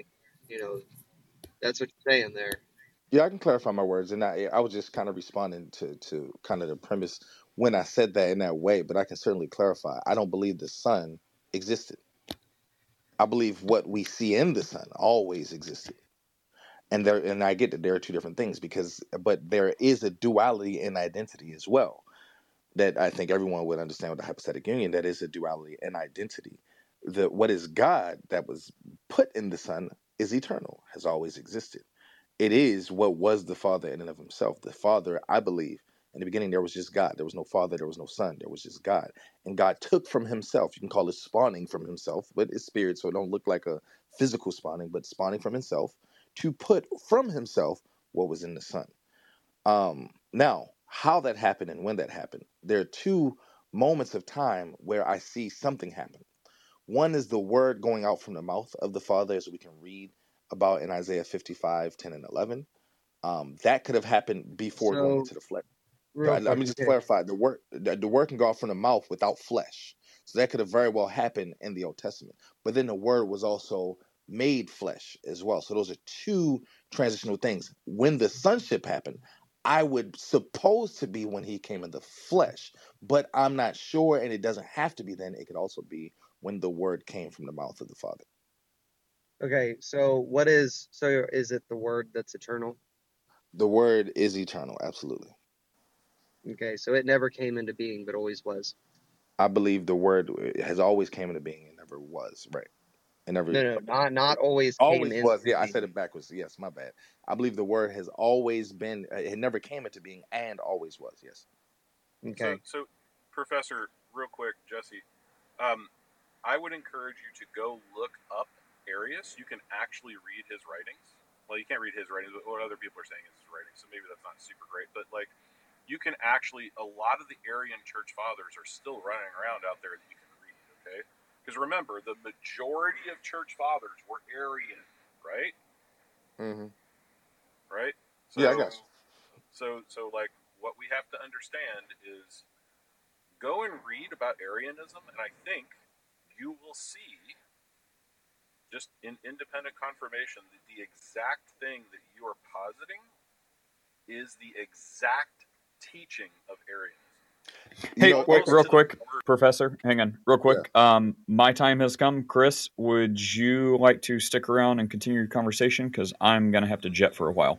that's what you're saying there. Yeah, I can clarify my words, and I was just kind of responding to kind of the premise when I said that in that way, but I can certainly clarify. I don't believe the Son existed. I believe what we see in the Son always existed. And I get that there are two different things but there is a duality in identity as well that I think everyone would understand with the hypostatic union. That is a duality in identity. What is God that was put in the Son is eternal, has always existed. It is what was the Father in and of himself. The Father, I believe, in the beginning there was just God. There was no Father, there was no Son, there was just God. And God took from himself, you can call it spawning from himself, but it's spirit, so it don't look like a physical spawning, but spawning from himself, to put from himself what was in the Son. Now, how that happened and when that happened, there are two moments of time where I see something happen. One is the word going out from the mouth of the Father, as we can read about in Isaiah 55, 10 and 11. That could have happened before going into the flesh. Let me just clarify. The word can go out from the mouth without flesh. So that could have very well happened in the Old Testament. But then the word was also made flesh as well. So those are two transitional things. When the sonship happened, I would suppose to be when he came in the flesh, but I'm not sure, and it doesn't have to be then. It could also be when the word came from the mouth of the Father. Okay, so is it the word that's eternal? The word is eternal, absolutely. Okay, so it never came into being, but always was. I believe the word has always came into being and never was, right? It never. No, not always. Always came was. into Yeah, I being. said it backwards. Yes, my bad. I believe the word has always been. It never came into being and always was. Yes. Okay. So Professor, real quick, Jesse, I would encourage you to go look up Arius. You can actually read his writings. Well, you can't read his writings, but what other people are saying is his writings, so maybe that's not super great. But you can actually, a lot of the Arian church fathers are still running around out there that you can read. Okay, because remember, the majority of church fathers were Arian, right? Mm-hmm. Right. So, yeah, I got you. So what we have to understand is go and read about Arianism, and I think you will see, just in independent confirmation, that the exact thing that you are positing is the exact teaching of Arianism. Hey, wait, real quick, Professor, hang on, real quick. Yeah. My time has come. Chris, would you like to stick around and continue your conversation? Because I'm going to have to jet for a while.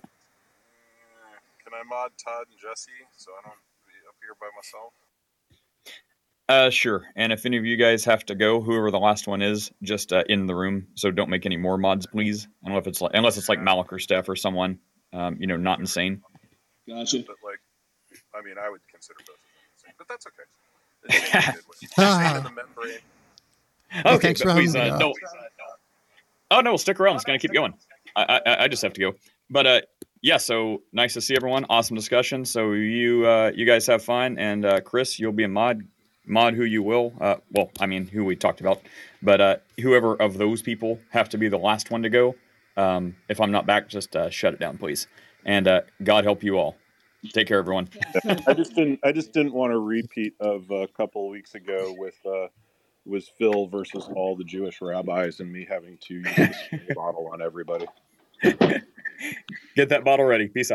Can I mod Todd and Jesse so I don't be up here by myself? Sure. And if any of you guys have to go, whoever the last one is, just in the room. So don't make any more mods, please. I don't know if it's like, unless it's like Malik or Steph or someone, not insane. Gotcha. But I mean, I would consider both of them insane, but that's okay. It's insane in the membrane. Well, Okay, thanks but for please, having me. no. Oh no, stick around. It's gonna keep going. I just have to go. But yeah. So nice to see everyone. Awesome discussion. So you guys have fun, and Chris, you'll be a mod who you will. Well, I mean, who we talked about, but whoever of those people have to be the last one to go. If I'm not back, just shut it down, please. And God help you all. Take care, everyone. I just didn't want a repeat of a couple of weeks ago with was Phil versus all the Jewish rabbis and me having to use the spray bottle on everybody. Get that bottle ready. Peace out.